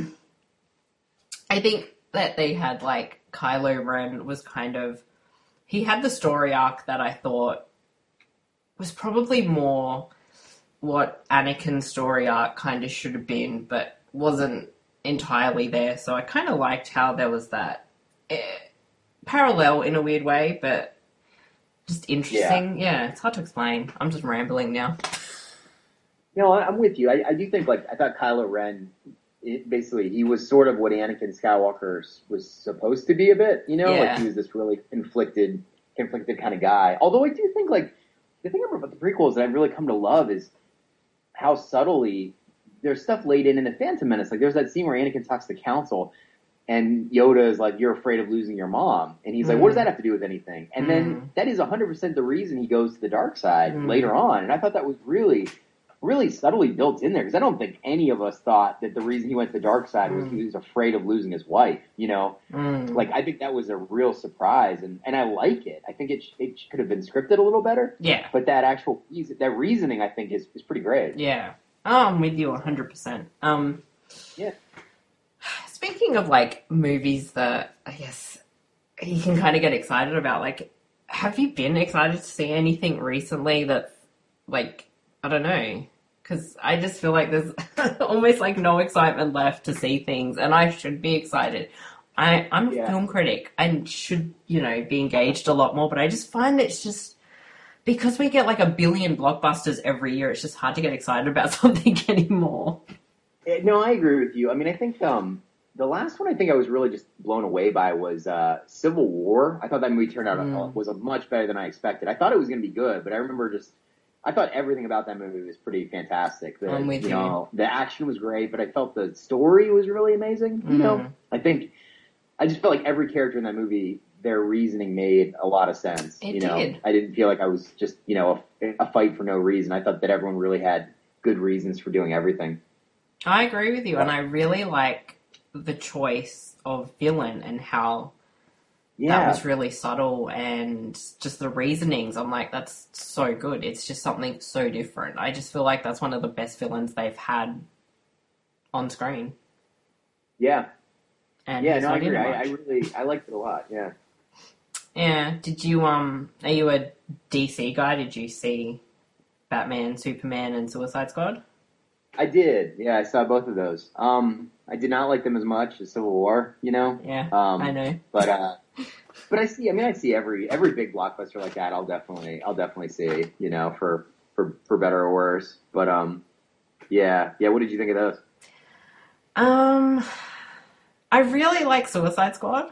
I think that they had like Kylo Ren was kind of he had the story arc that I thought was probably more what Anakin's story arc kind of should have been, but wasn't entirely there. So I kind of liked how there was that eh, parallel in a weird way, but just interesting. Yeah. yeah, it's hard to explain. I'm just rambling now.
no, I- I'm with you. I, I do think like I thought Kylo Ren, it, basically, he was sort of what Anakin Skywalker was supposed to be a bit. You know,
Yeah.
like he was this really conflicted, conflicted kind of guy. Although I do think like the thing about the prequels that I've really come to love is how subtly there's stuff laid in in the Phantom Menace. Like there's that scene where Anakin talks to the Council, and Yoda is like, "You're afraid of losing your mom," and he's like,
Mm.
"What does that have to do with anything?" And
Mm.
then that is one hundred percent the reason he goes to the dark side
Mm.
later on. And I thought that was really really subtly built in there because I don't think any of us thought that the reason he went to the dark side was
Mm.
he was afraid of losing his wife. You know,
Mm.
like I think that was a real surprise, and, and I like it. I think it sh- it could have been scripted a little better.
Yeah.
But that actual reason, that reasoning, I think, is, is pretty great.
Yeah. Oh, I'm with you one hundred percent. Um,
Yeah.
Speaking of, like, movies that, I guess, you can kind of get excited about, like, have you been excited to see anything recently that, like, I don't know, because I just feel like there's almost, like, no excitement left to see things, and I should be excited. I, I'm a
Yeah.
film critic and should, you know, be engaged a lot more, but I just find it's just, because we get, like, a billion blockbusters every year, it's just hard to get excited about something anymore.
Eh, No, I agree with you. I mean, I think um, the last one I think I was really just blown away by was uh, Civil War. I thought that movie turned out
Mm.
was a much better than I expected. I thought it was going to be good, but I remember just I thought everything about that movie was pretty fantastic. The,
I'm with
you
you.
know, the action was great, but I felt the story was really amazing. You
Mm.
know, I think I just felt like every character in that movie, their reasoning made a lot of sense.
It
you know,
did.
I didn't feel like I was just you know a, a fight for no reason. I thought that everyone really had good reasons for doing everything.
I agree with you, and I really like the choice of villain and how
Yeah,
that was really subtle, and just the reasonings. I'm like, that's so good. It's just something so different. I just feel like that's one of the best villains they've had on screen.
yeah.
And
Yeah,
he's
no, I
not in
agree.
it
I, I
much.
really, I liked it a lot. Yeah,
Yeah. Did you um? Are you a D C guy? Did you see Batman, Superman, and Suicide Squad?
I did. Yeah, I saw both of those. Um, I did not like them as much as Civil War. You know.
Yeah,
Um,
I know.
But uh, but I see. I mean, I see every every big blockbuster like that. I'll definitely, I'll definitely see. You know, for for for better or worse. But um, yeah, yeah. What did you think of those?
Um, I really like Suicide Squad.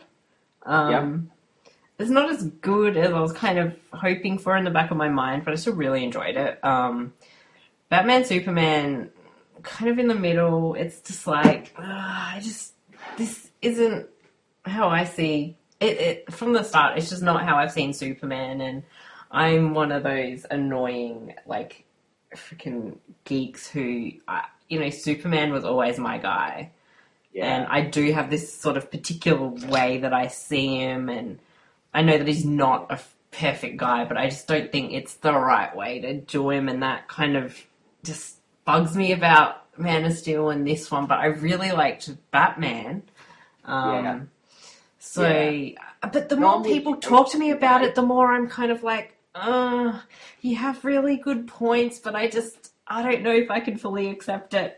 Um, It's not as good as I was kind of hoping for in the back of my mind, but I still really enjoyed it. Um, Batman, Superman, kind of in the middle. It's just like, uh, I just, this isn't how I see it, it. From the start, it's just not how I've seen Superman, and I'm one of those annoying, like, freaking geeks who, uh, you know, Superman was always my guy.
Yeah,
And I do have this sort of particular way that I see him, and I know that he's not a f- perfect guy, but I just don't think it's the right way to do him, and that kind of just bugs me about Man of Steel and this one, but I really liked Batman. Um,
Yeah.
So,
Yeah.
but the
No,
more
I'm with
people
you.
talk to me about it, the more I'm kind of like, uh, you have really good points, but I just, I don't know if I can fully accept it.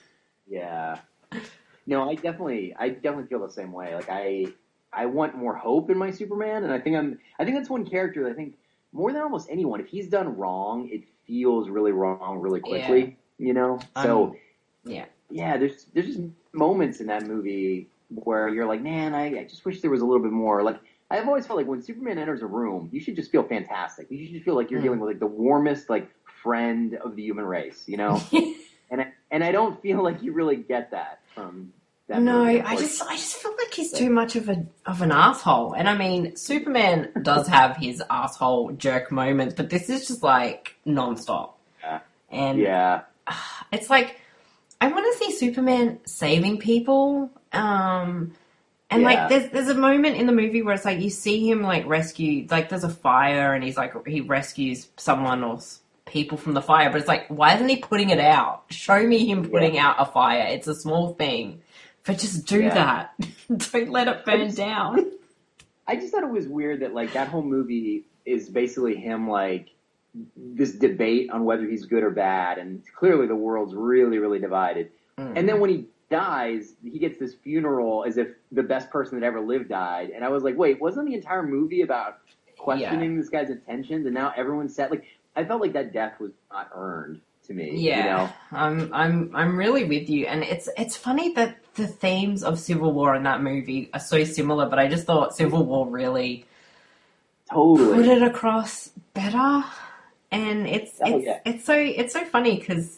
yeah. No, I definitely, I definitely feel the same way. Like I, I want more hope in my Superman, and I think I'm, I think that's one character that I think more than almost anyone, if he's done wrong, it feels really wrong really quickly. You know, so
Um, yeah.
yeah, there's there's just moments in that movie where you're like, man, I, I just wish there was a little bit more. Like I've always felt like when Superman enters a room, you should just feel fantastic. You should just feel like you're
Mm.
dealing with like the warmest like friend of the human race. You know, and I, and I don't feel like you really get that from that
No,
movie.
I just I just feel like he's too much of a of an asshole. And I mean, Superman does have his asshole jerk moments, but this is just like nonstop.
Yeah.
And
yeah,
it's like I want to see Superman saving people. Um, and
Yeah.
like there's there's a moment in the movie where it's like you see him like rescue, like there's a fire and he's like he rescues someone or s- people from the fire, but it's like why isn't he putting it out? Show me him putting out a fire. It's a small thing, but just do
Yeah.
that. Don't let it burn
just-
down.
I just thought it was weird that like that whole movie is basically him like this debate on whether he's good or bad, and clearly the world's really really divided.
Mm.
And then when he dies, he gets this funeral as if the best person that ever lived died. And I was like, wait, wasn't the entire movie about questioning this guy's intentions? And now everyone's set. Like, I felt like that death was not earned to me.
Yeah,
You know?
I'm I'm I'm really with you, and it's it's funny that the themes of Civil War in that movie are so similar, but I just thought Civil War really
Totally.
put it across better, and it's
Oh,
it's
yeah.
it's so it's so funny because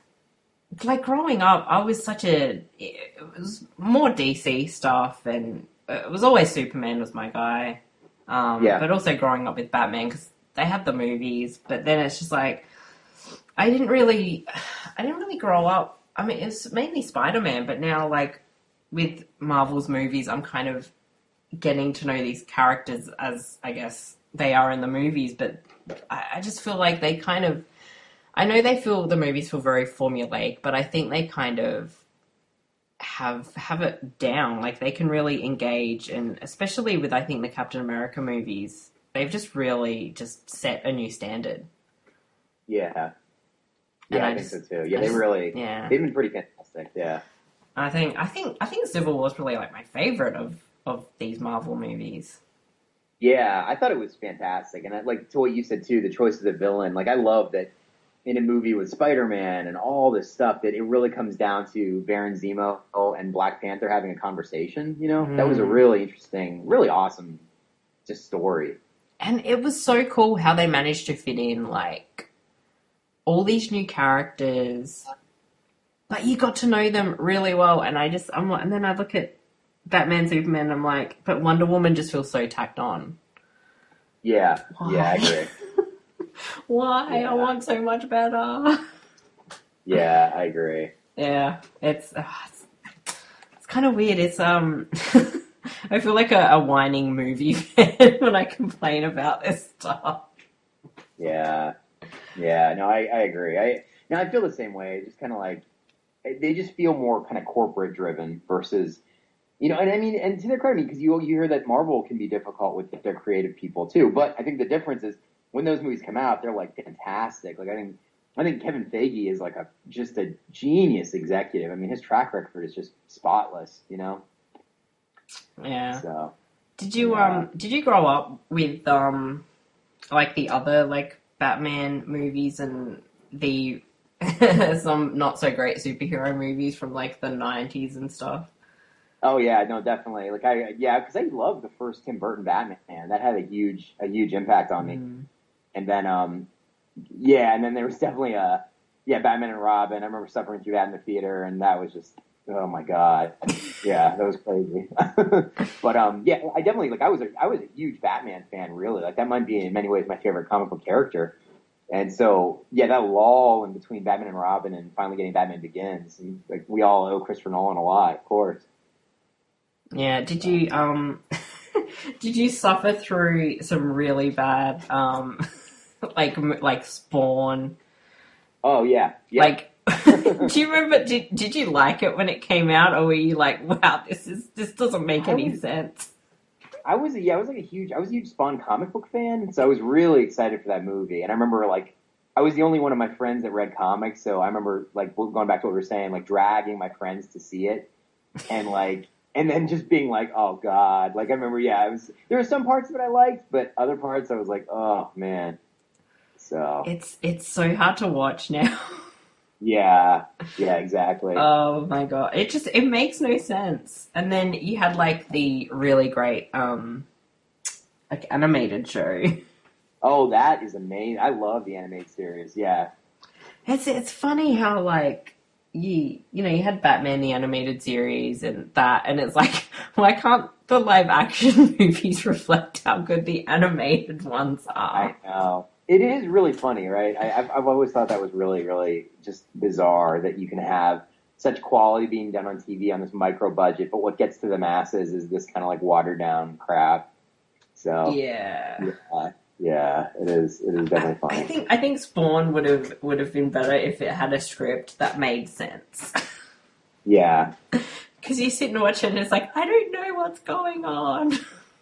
like growing up, I was such a it was more D C stuff, and it was always Superman was my guy, um,
Yeah.
but also growing up with Batman because they had the movies, but then it's just like. I didn't really, I didn't really grow up. I mean, it's mainly Spider-Man, but now, like, with Marvel's movies, I'm kind of getting to know these characters as, I guess, they are in the movies, but I, I just feel like they kind of, I know they feel, the movies feel very formulaic, but I think they kind of have have it down. Like, they can really engage, and especially with, I think, the Captain America movies, they've just really just set a new standard.
Yeah. Yeah,
And
I,
I
think
just-
so too. Yeah,
I
they
just-
really,
yeah.
they've been pretty fantastic. Yeah.
I think I think I think Civil War is probably like my favorite of of these Marvel movies.
Yeah, I thought it was fantastic, and I, like to what you said too, the choice of the villain. Like, I love that in a movie with Spider-Man and all this stuff that it really comes down to Baron Zemo and Black Panther having a conversation. You know, mm. that was a really interesting, really awesome, just story.
And it was so cool how they managed to fit in like all these new characters. But you got to know them really well, and I just, I'm like, and then I look at Batman, Superman, and I'm like, but Wonder Woman just feels so tacked on.
Yeah,
Why?
yeah, I agree.
Why?
Yeah.
I want so much better.
Yeah, I agree.
Yeah, it's uh, it's, it's kind of weird. It's um, I feel like a, a whining movie fan when I complain about this stuff.
Yeah, yeah, no, I, I agree. I no, I feel the same way. Just kind of like. They just feel more kind of corporate driven versus, you know, and I mean, and to their credit, because you you hear that Marvel can be difficult with their creative people too. But I think the difference is when those movies come out, they're like fantastic. Like I think I think Kevin Feige is like a just a genius executive. I mean, his track record is just spotless. You know.
Yeah.
So.
Did you
yeah.
um did you grow up with um like the other like Batman movies and the some not so great superhero movies from like the nineties and stuff?
Oh yeah, no, definitely. Like I, yeah, because I love the first Tim Burton Batman. That had a huge, a huge impact on me.
Mm.
And then, um, yeah, and then there was definitely a, yeah, Batman and Robin. I remember suffering through that in the theater, and that was just, oh my god, yeah, that was crazy. But um, yeah, I definitely like. I was a, I was a huge Batman fan. Really, like that might be in many ways my favorite comic book character. And so, yeah, that lull in between Batman and Robin and finally getting Batman Begins, and, like we all owe Christopher Nolan a lot, of course.
Yeah. Did you um did you suffer through some really bad um like like Spawn?
Oh yeah, yeah.
Like, do you remember? Did did you like it when it came out, or were you like, wow, this is this doesn't make any
was,
sense?
I was yeah, I was like a huge I was a huge Spawn comic book fan, so I was really excited for that movie. And I remember like I was the only one of my friends that read comics, so I remember like going back to what we were saying, like dragging my friends to see it, and like and then just being like, oh god, like I remember yeah, it was there were some parts of it I liked, but other parts I was like, oh man. So
It's it's so hard to watch now.
Yeah, yeah, exactly.
Oh my god, it just it makes no sense. And then you had like the really great um like animated show.
Oh, that is amazing! I love the animated series. Yeah,
It's it's funny how like you you know you had Batman the animated series and that, and it's like why can't the live action movies reflect how good the animated ones are?
I know. It is really funny, right? I, I've, I've always thought that was really, really just bizarre that you can have such quality being done on T V on this micro budget, but what gets to the masses is this kind of like watered down crap. So
Yeah.
yeah, yeah, it is. It is definitely funny.
I think I think Spawn would have would have been better if it had a script that made sense.
Yeah,
Because you sit and watch it and it's like, I don't know what's going on.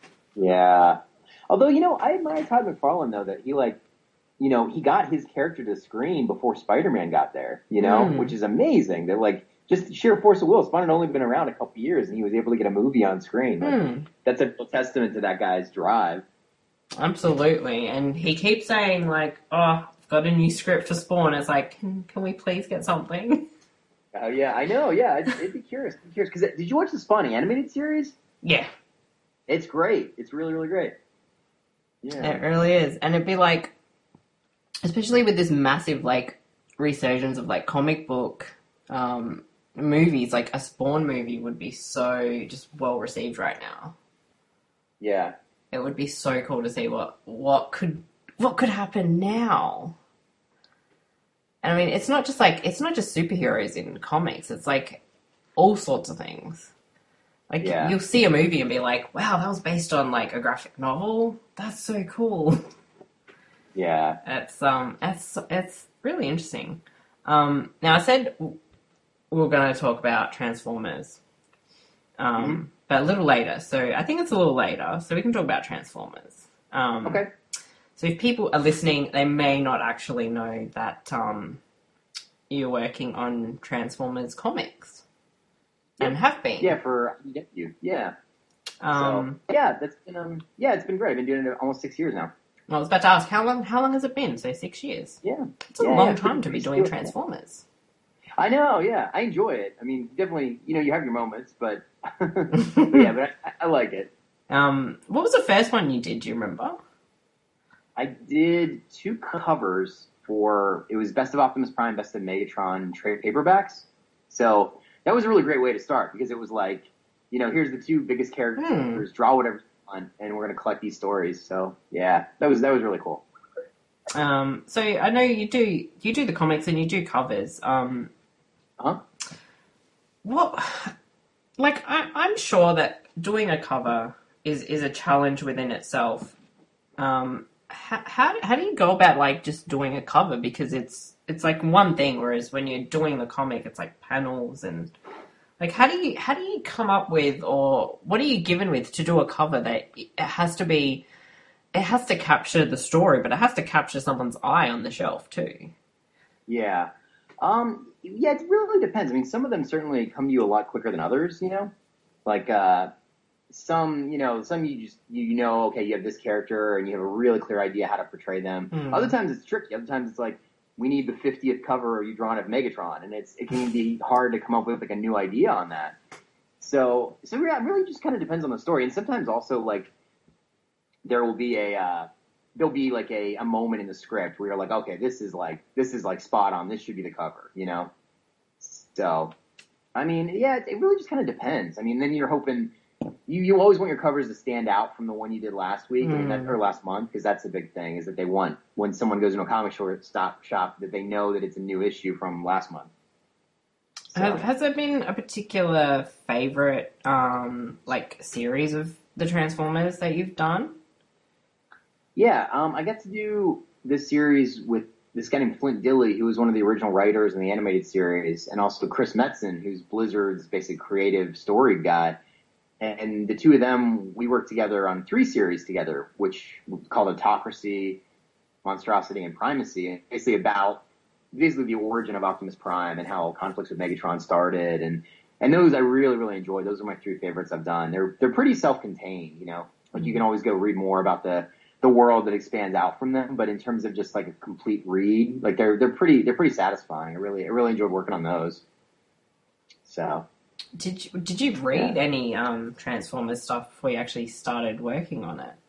yeah. Although, you know, I admire Todd McFarlane though that he like. You know, he got his character to screen before Spider-Man got there, you know, mm. which is amazing. That, like, just sheer force of will. Spawn had only been around a couple years, and he was able to get a movie on screen. Like, mm. That's a testament to that guy's drive.
Absolutely. And he keeps saying, like, oh, I've got a new script for Spawn. It's like, can, can we please get something?
Oh, uh, yeah, I know, yeah. I'd, I'd be curious. I'd be curious. Because did you watch the Spawn animated series?
Yeah.
It's great. It's really, really great.
Yeah. It really is. And it'd be like, especially with this massive, like, resurgence of, like, comic book um, movies, like, a Spawn movie would be so just well-received right now.
Yeah.
It would be so cool to see what what could what could happen now. And I mean, it's not just like it's not just superheroes in comics. It's like all sorts of things. Like
Yeah.
you'll see a movie and be like, "Wow, that was based on like a graphic novel. That's so cool."
Yeah.
It's um, it's it's really interesting. Um, now I said we we're going to talk about Transformers, um,
Mm-hmm.
but a little later. So I think it's a little later, so we can talk about Transformers. Um,
Okay.
So if people are listening, they may not actually know that um, you're working on Transformers comics and have been.
Yeah, for you. Yeah.
Um,
so yeah, that's been um yeah, it's been great. I've been doing it almost six years now.
I was about to ask how long. How long has it been? So six years.
Yeah.
It's a
yeah,
long
yeah,
time
pretty,
to be
pretty
doing
skilled.
Transformers.
I know. Yeah, I enjoy it. I mean, definitely. You know, you have your moments, but, but yeah, but I, I like it.
Um, what was the first one you did? Do you remember?
I did two covers for it was Best of Optimus Prime, Best of Megatron trade paperbacks. So that was a really great way to start because it was like, you know, here's the two biggest characters,
Hmm.
draw whatever you want, and we're gonna collect these stories. So yeah, that was that was really cool.
Um, so I know you do you do the comics and you do covers. Um,
Huh?
what, like I, I'm sure that doing a cover is is a challenge within itself. Um, how, how how do you go about like just doing a cover because it's it's like one thing, whereas when you're doing the comic, it's like panels and like how do you how do you come up with or what are you given with to do a cover that it has to be it has to capture the story, but it has to capture someone's eye on the shelf too.
Yeah. Um, yeah, it really depends. I mean, some of them certainly come to you a lot quicker than others, you know? Like, uh, some, you know, some you just, you know, okay, you have this character and you have a really clear idea how to portray them.
Mm.
Other times it's tricky. Other times it's like, we need the fiftieth cover you drawn of Megatron, and it's, it can be hard to come up with like a new idea on that. So, so yeah, it really just kind of depends on the story. And sometimes also like, there will be a, uh, there'll be like a, a moment in the script where you're like, okay, this is like, this is like spot on. This should be the cover, you know? So, I mean, yeah, it, it really just kind of depends. I mean, then you're hoping, you, you always want your covers to stand out from the one you did last week,
Mm.
I mean, that, or last month, because that's a big thing, is that they want, when someone goes into a comic shop, stop shop, that they know that it's a new issue from last month. So,
Has, has there been a particular favorite, um, like series of the Transformers that you've done?
yeah, um, I got to do this series with this guy named Flint Dille, who was one of the original writers in the animated series, and also Chris Metzen, who's Blizzard's basic creative story guy. And the two of them, we worked together on three series together, which we called Autocracy, Monstrosity, and Primacy, and basically about basically the origin of Optimus Prime and how conflicts with Megatron started. And and those I really, really enjoyed. Those are my three favorites I've done. They're they're pretty self-contained, you know. Like you can always go read more about the the world that expands out from them, but in terms of just like a complete read, like they're they're pretty they're pretty satisfying. I really I really enjoyed working on those. So.
Did you, did you read
Yeah.
any um, Transformers stuff before you actually started working on it?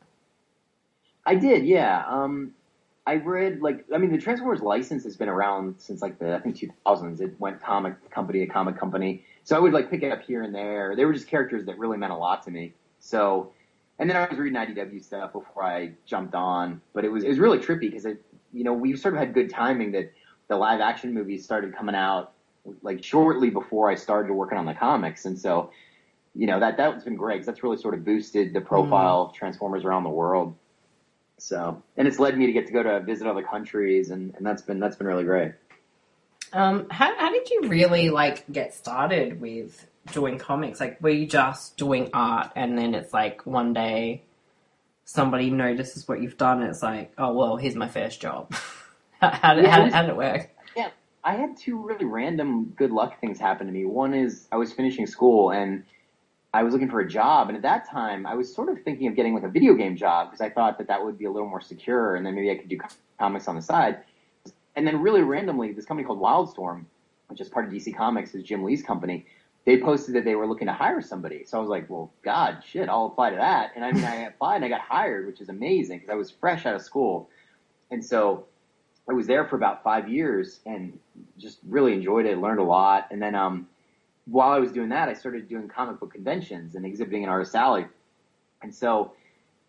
I did, yeah. Um, I read like I mean the Transformers license has been around since like the I think two thousands. It went comic company to comic company, so I would like pick it up here and there. They were just characters that really meant a lot to me. So, and then I was reading I D W stuff before I jumped on, but it was it was really trippy because it you know we sort of had good timing that the live action movies started coming out like shortly before I started working on the comics, and so you know that that's been great because that's really sort of boosted the profile of Transformers around the world. So, and it's led me to get to go to visit other countries, and, and that's been that's been really great.
Um, how how did you really like get started with doing comics? Like, were you just doing art, and then it's like one day somebody notices what you've done, and it's like, oh well, here's my first job. how, how, did,
Yeah,
how,
it
did,
was-
how did it work?
Yeah, I had two really random good luck things happen to me. One is I was finishing school and I was looking for a job, and at that time I was sort of thinking of getting like a video game job because I thought that that would be a little more secure, and then maybe I could do comics on the side. And then really randomly, this company called Wildstorm, which is part of D C Comics, is Jim Lee's company, they posted that they were looking to hire somebody. So I was like, well, God, shit, I'll apply to that. And I mean, I applied and I got hired, which is amazing because I was fresh out of school. And so I was there for about five years and just really enjoyed it, learned a lot. And then um, while I was doing that, I started doing comic book conventions and exhibiting in Artist Alley. And so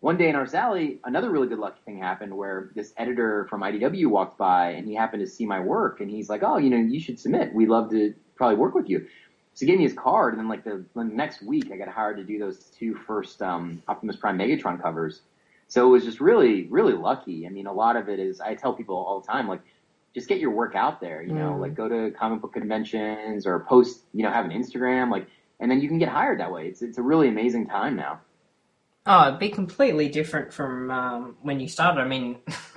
one day in Arts Alley, another really good lucky thing happened where this editor from I D W walked by and he happened to see my work and he's like, oh, you know, you should submit. We'd love to probably work with you. So he gave me his card, and then like the, the next week I got hired to do those two first um, Optimus Prime Megatron covers. So it was just really, really lucky. I mean, a lot of it is, I tell people all the time, like, just get your work out there, you know, mm. like go to comic book conventions or post, you know, have an Instagram, like, and then you can get hired that way. It's it's a really amazing time now.
Oh, it'd be completely different from um, when you started. I mean,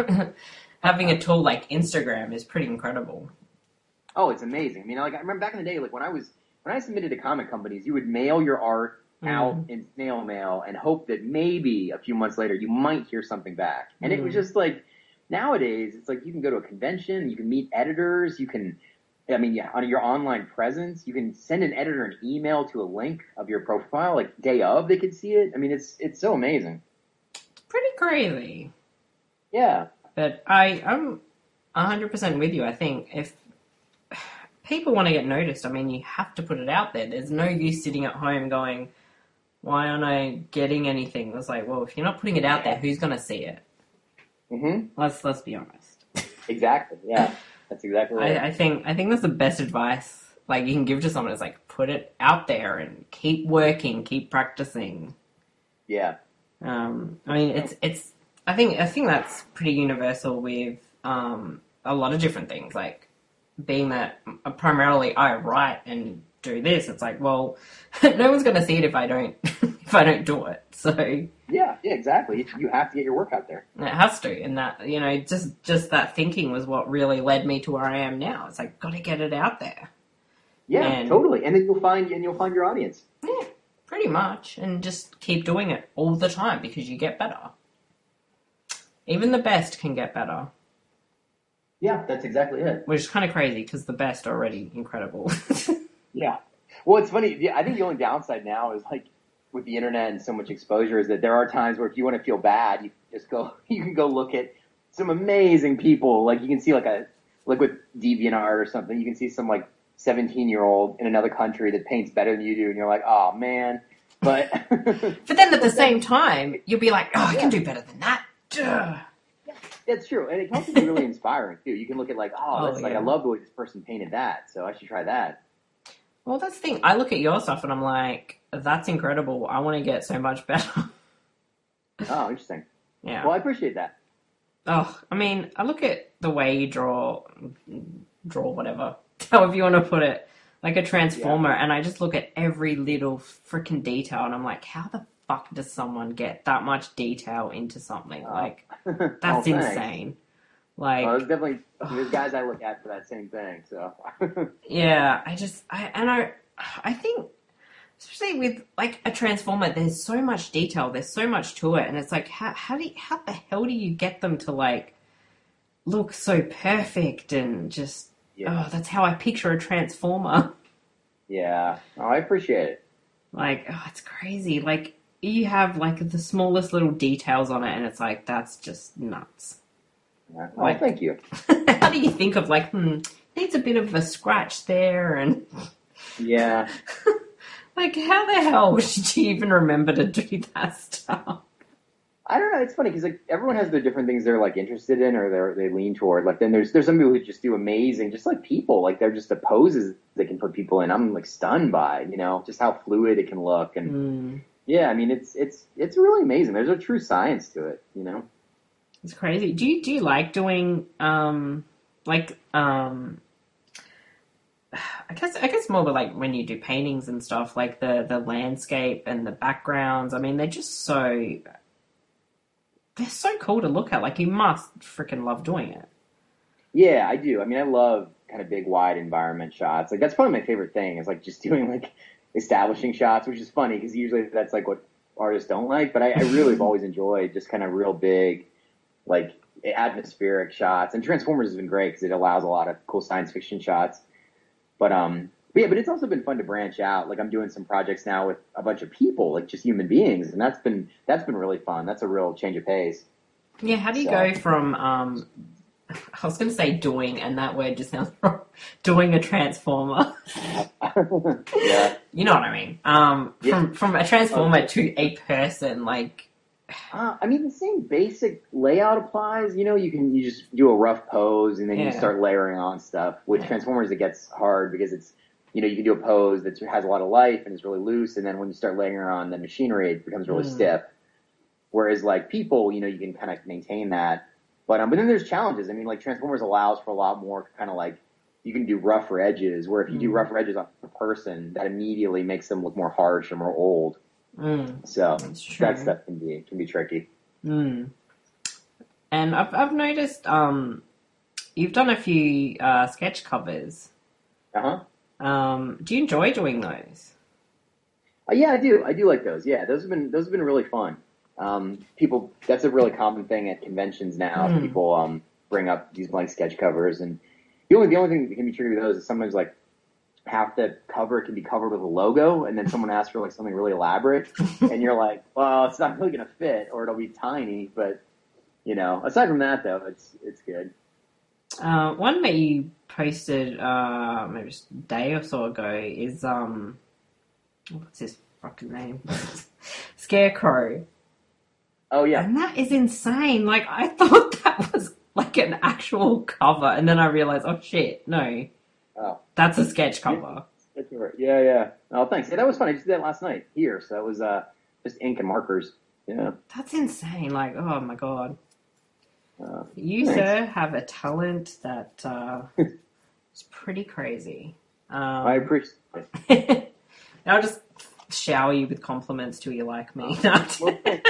having a tool like Instagram is pretty incredible.
Oh, it's amazing. I mean, like I remember back in the day, like when I was when I submitted to comic companies, you would mail your art mm. out in snail mail and hope that maybe a few months later you might hear something back. And mm. it was just like, nowadays it's like you can go to a convention, you can meet editors, you can, I mean, yeah, on your online presence, you can send an editor an email to a link of your profile, like day of, they could see it. I mean, it's it's so amazing.
It's pretty crazy.
Yeah.
But I, I'm one hundred percent with you. I think if people want to get noticed, I mean, you have to put it out there. There's no use sitting at home going, why aren't I getting anything? It's like, well, if you're not putting it out there, who's going to see it?
Mm-hmm.
Let's let's be honest.
Exactly. Yeah, that's exactly right.
I, I think I think that's the best advice like you can give to someone. Is like put it out there and keep working, keep practicing.
Yeah.
Um. I mean, it's it's. I think I think that's pretty universal with um a lot of different things. Like being that primarily I write and do this. It's like, well, no one's going to see it if I don't if I don't do it. So
yeah, yeah, exactly. You have to get your work out there.
It has to, and that you know, just just that thinking was what really led me to where I am now. It's like, got to get it out there.
Yeah,
and,
totally. And then you'll find and you'll find your audience.
Yeah, pretty much, and just keep doing it all the time because you get better. Even the best can get better.
Yeah, that's exactly it.
Which is kind of crazy because the best are already incredible.
Yeah. Well, it's funny. I think the only downside now is like with the internet and so much exposure is that there are times where if you want to feel bad, you just go, you can go look at some amazing people. Like you can see like a, like with DeviantArt or something, you can see some like seventeen year old in another country that paints better than you do. And you're like, oh man. But,
but then at the same time, you'll be like, oh, I yeah. can do better than that. Duh.
That's true. And it can also be really inspiring too. You can look at like, oh, that's oh, like, yeah. I love the way this person painted that. So I should try that.
Well, that's the thing. I look at your stuff and I'm like, that's incredible. I want to get so much better.
Oh, interesting.
Yeah.
Well, I appreciate that.
Oh, I mean, I look at the way you draw, draw whatever, however you want to put it, like a transformer, yeah. and I just look at every little freaking detail and I'm like, how the fuck does someone get that much detail into something? Oh. Like, that's oh, insane. Like,
well, there's definitely there's guys I look at for that same thing. So
yeah, I just I and I I think especially with like a transformer, there's so much detail, there's so much to it, and it's like how how do you, how the hell do you get them to like look so perfect and just yeah. oh, that's how I picture a transformer.
Yeah, oh, I appreciate it.
Like, oh, it's crazy. Like you have like the smallest little details on it, and it's like that's just nuts.
Oh, like, thank you.
How do you think of like, hmm, needs a bit of a scratch there and...
Yeah.
Like, how the hell did you even remember to do that stuff?
I don't know. It's funny because like everyone has their different things they're like interested in or they they lean toward. Like then there's there's some people who just do amazing, just like people. Like they're just the poses they can put people in. I'm like stunned by, you know, just how fluid it can look. And mm. yeah, I mean, it's it's it's really amazing. There's a true science to it, you know.
It's crazy. Do you do you like doing um like um I guess I guess more but like when you do paintings and stuff, like the, the landscape and the backgrounds. I mean, they're just so they're so cool to look at. Like you must freaking love doing it.
Yeah, I do. I mean, I love kind of big, wide environment shots. Like that's probably my favorite thing. Is like just doing like establishing shots, which is funny because usually that's like what artists don't like. But I, I really have always enjoyed just kind of real big, like atmospheric shots. And Transformers has been great because it allows a lot of cool science fiction shots. But um, but yeah, but it's also been fun to branch out. Like I'm doing some projects now with a bunch of people, like just human beings, and that's been that's been really fun. That's a real change of pace.
Yeah, how do you so. go from um, I was going to say doing, and that word just sounds wrong. Doing a transformer.
Yeah,
you know what I mean. Um, from yeah. from a transformer to a person, like
Uh, I mean, the same basic layout applies. You know, you can you just do a rough pose and then
Yeah.
you start layering on stuff. With
Yeah.
Transformers, it gets hard because it's, you know, you can do a pose that has a lot of life and is really loose, and then when you start layering on the machinery, it becomes really
Mm.
stiff. Whereas, like, people, you know, you can kind of maintain that. But um, but then there's challenges. I mean, like, Transformers allows for a lot more kind of like, you can do rougher edges, where if you do
Mm.
rougher edges on a person, that immediately makes them look more harsh or more old.
Mm.
So
That's true.
that stuff can be can be tricky.
Mm. And I've I've noticed um, you've done a few uh, sketch covers.
Uh huh.
Um, do you enjoy doing those?
Uh, yeah, I do. I do like those. Yeah, those have been those have been really fun. Um, people, that's a really common thing at conventions now.
Mm.
People um, bring up these blank sketch covers, and the only the only thing that can be tricky with those is sometimes like half the cover can be covered with a logo, and then someone asks for like something really elaborate, and you're like, well, it's not really gonna fit, or it'll be tiny. But you know, aside from that, though, it's it's good.
Uh, one that you posted uh, maybe just a day or so ago is um, what's his fucking name? Scarecrow.
Oh yeah,
And that is insane. Like, I thought that was like an actual cover, and then I realized, oh shit, no,
oh
that's a sketch cover.
yeah, yeah. Oh, thanks. Yeah, that was fun. I just did that last night here, so that was uh just ink and markers. Yeah.
That's insane. Like, oh my god.
Uh,
You,
thanks.
sir, have a talent that uh, is pretty crazy. Um,
I appreciate it.
I'll just shower you with compliments till you like me.
Well, thanks.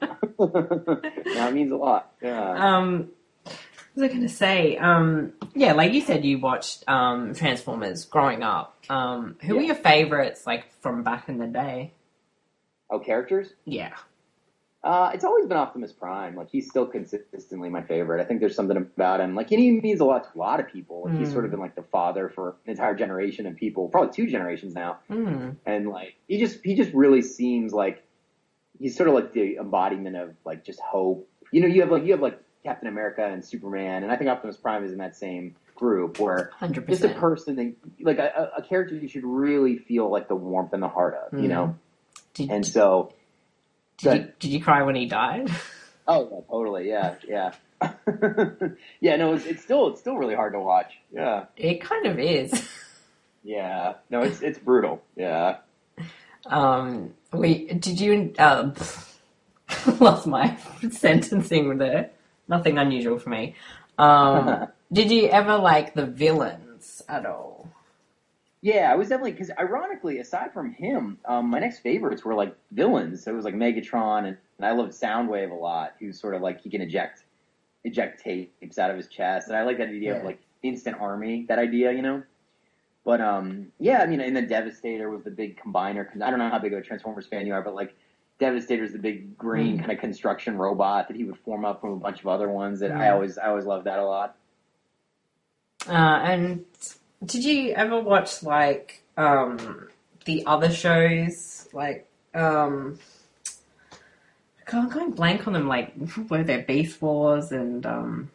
That means a lot. Yeah.
um, what was I going to say? Um, yeah, like you said, you watched um, Transformers growing up. Um, who
Yeah.
were your favorites, like, from back in the day?
Oh, characters?
Yeah.
Uh, it's always been Optimus Prime. Like, he's still consistently my favorite. I think there's something about him. Like, and he means a lot to a lot of people. Like, he's
Mm.
sort of been like the father for an entire generation of people, probably two generations now.
Mm.
And like, he just he just really seems like he's sort of like the embodiment of like just hope. You know, you have like you have like Captain America and Superman, and I think Optimus Prime is in that same group where
one hundred
just a
percent.
person that like a, a character you should really feel like the warmth in the heart of. You
Mm.
know,
Did,
and so.
did, you, did you cry when he died?
Oh, yeah, totally. Yeah, yeah, yeah. No, it's, it's still it's still really hard to watch. Yeah,
It kind of is.
yeah. No, it's it's brutal. Yeah.
Um, we did you uh, lost my sentencing there. Nothing unusual for me. Um, did you ever like the villains at all?
Yeah, I was definitely because ironically, aside from him, um, my next favorites were like villains. So it was like Megatron, and, and I loved Soundwave a lot. Who's sort of like he can eject eject tapes out of his chest, and I like that idea
Yeah.
of like instant army. That idea, you know. But um, yeah, I mean, and then Devastator was the big combiner. Cause I don't know how big of a Transformers fan you are, but like Devastator's the big green
Mm.
kind of construction robot that he would form up from a bunch of other ones. That I
Mm.
always I always loved that a lot.
Uh, and did you ever watch like um, the other shows? Like um, I'm going blank on them. Like were there Beast Wars and um,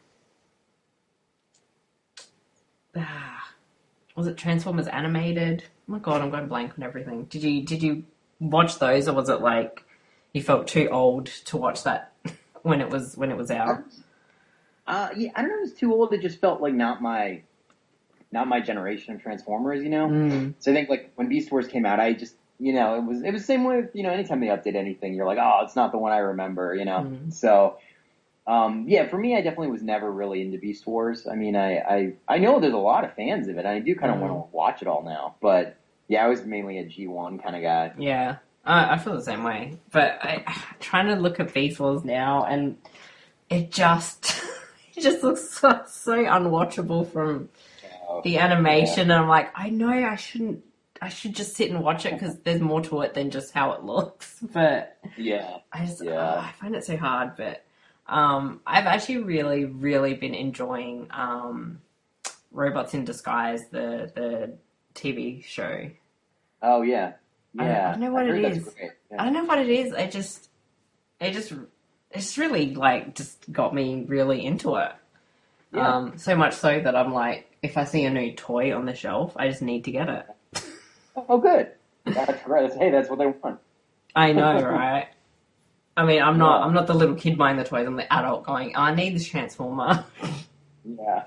ah, was it Transformers animated? Oh my god, I'm going blank on everything. Did you did you watch those, or was it like you felt too old to watch that when it was when it was out?
Uh, yeah, I don't know. It was too old. It just felt like not my not my generation of Transformers. You know.
Mm.
So I think like when Beast Wars came out, I just you know it was it was the same with you know anytime they update anything, you're like, oh, it's not the one I remember. You know.
Mm.
So. Um, yeah, for me, I definitely was never really into Beast Wars. I mean, I, I, I know there's a lot of fans of it, and I do kind of
Mm.
want to watch it all now. But yeah, I was mainly a G one kind of guy.
Yeah, I, I feel the same way. But I trying to look at Beast Wars now, and it just it just looks so, so unwatchable from
Oh,
the animation. And I'm like, I know I shouldn't. I should just sit and watch it because there's more to it than just how it looks. But
yeah,
I just
Yeah.
uh, I find it so hard. But um, I've actually really, really been enjoying um, Robots in Disguise, the the T V show.
oh yeah,
I-
yeah.
I don't know what
heard
it
that's
is.
great.
I
Yeah.
don't know what it is. I just, it just, it's really like just got me really into it.
Yeah.
Um, so much so that I'm like, if I see a new toy on the shelf, I just need to get it.
Oh, good. That's great. That's, hey, that's what they want.
I know, right? I mean, I'm not
Yeah.
I'm not the little kid buying the toys. I'm the adult going, I need this Transformer.
Yeah.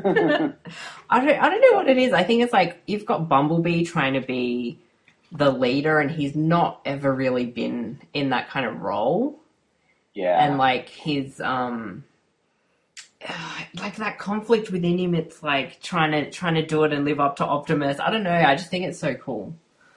I don't I don't know what it is. I think it's like you've got Bumblebee trying to be the leader, and he's not ever really been in that kind of role. And
Yeah.
like his um like that conflict within him, it's like trying to trying to do it and live up to Optimus. I don't know. I just think it's so cool.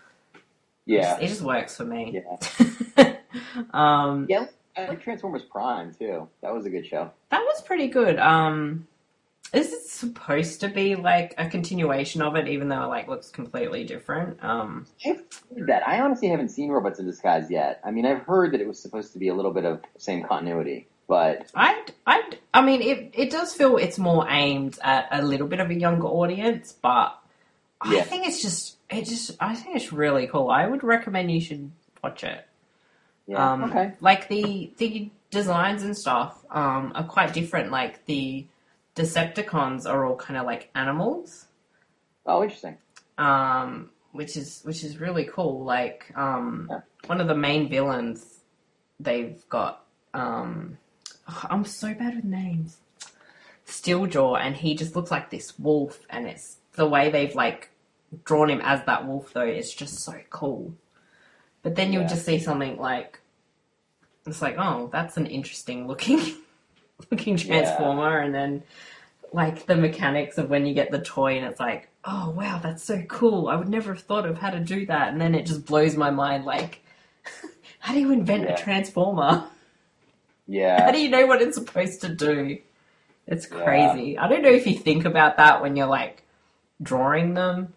It just,
Yeah.
it just works for me.
Yeah.
um,
Yeah. I like Transformers Prime too. That was a good show.
that was pretty good. Um, is it supposed to be like a continuation of it, even though it like looks completely different? Um,
I've heard that. I honestly haven't seen Robots in Disguise yet. I mean, I've heard that it was supposed to be a little bit of same continuity, but
I, I, I mean, it it does feel it's more aimed at a little bit of a younger audience, but I
yeah.
think it's just it just I think it's really cool. I would recommend you should watch it.
Yeah.
Um,
Okay.
Like the the designs and stuff um, are quite different. Like the Decepticons are all kind of like animals,
Oh, interesting.
um, which is which is really cool. Like um,
Yeah.
one of the main villains, they've got. Um, oh, I'm so bad with names. Steeljaw, and he just looks like this wolf, and it's the way they've like drawn him as that wolf. Though it's just so cool. But then you'll
Yeah.
just see something like it's like, oh, that's an interesting looking looking transformer, and then like the mechanics of when you get the toy and it's like, oh wow, that's so cool. I would never have thought of how to do that, and then it just blows my mind. Like, how do you invent
Yeah.
a transformer? How
Yeah.
do you know what it's supposed to do? It's
Yeah.
crazy. I don't know if you think about that when you're like drawing them.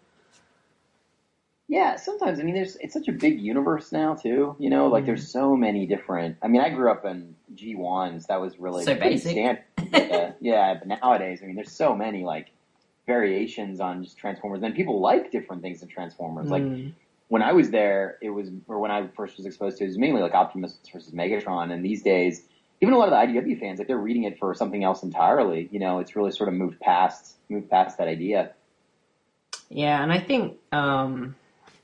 Yeah, sometimes. I mean, there's it's such a big universe now too. You know, like there's so many different. I mean, I grew up in G ones. That was really
So
pretty
basic.
standard. Yeah, yeah, but nowadays, I mean, there's so many like variations on just Transformers. And people like different things in Transformers. Like
Mm.
when I was there, it was or when I first was exposed to it, it was mainly like Optimus versus Megatron. And these days, even a lot of the I D W fans, like they're reading it for something else entirely. You know, it's really sort of moved past moved past that idea.
Yeah, and I think um,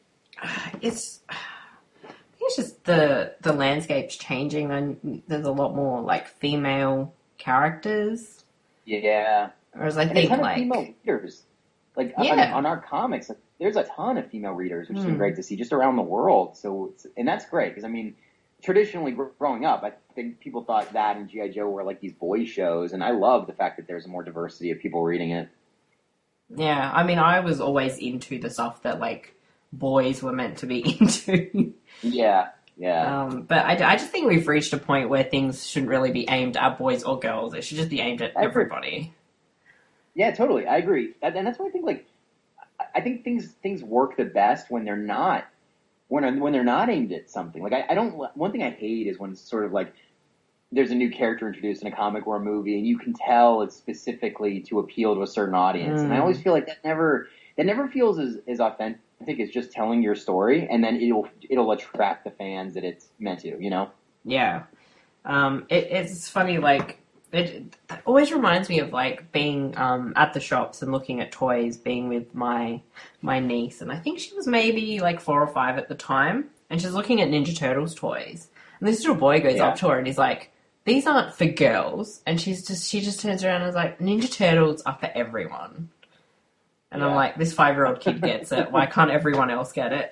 it's I think it's just the the landscape's changing, and there's a lot more like female characters.
Yeah.
Whereas I
And a
think
ton of
like
female readers. Like on-
Yeah.
on, our comics, there's a ton of female readers, which has been
Hmm.
great to see just around the world. So, it's, and that's great because I mean, traditionally gr- growing up, I think people thought that and G I Joe were like these boys shows, and I love the fact that there's more diversity of people reading it.
yeah, I mean I was always into the stuff that like boys were meant to be into.
Yeah, yeah,
um, but I, I just think we've reached a point where things shouldn't really be aimed at boys or girls. It should just be aimed at
I agree.
everybody.
yeah, totally. I agree, and and that's why I think like I- I think things things work the best when they're not when when they're not aimed at something. Like I, I don't. One thing I hate is when it's sort of like there's a new character introduced in a comic or a movie, and you can tell it's specifically to appeal to a certain audience.
Mm.
And I always feel like that never that never feels as, as authentic as just telling your story, and then it'll it'll attract the fans that it's meant to. You know?
Yeah. Um, it, it's funny, like, it, it always reminds me of, like, being um, at the shops and looking at toys, being with my my niece, and I think she was maybe, like, four or five at the time, and she's looking at Ninja Turtles toys. And this little boy goes
Yeah.
up to her and he's like, these aren't for girls. And she's just she just turns around and is like, Ninja Turtles are for everyone. And I'm
Yeah.
like, this five-year-old kid gets it. Why can't everyone else get it?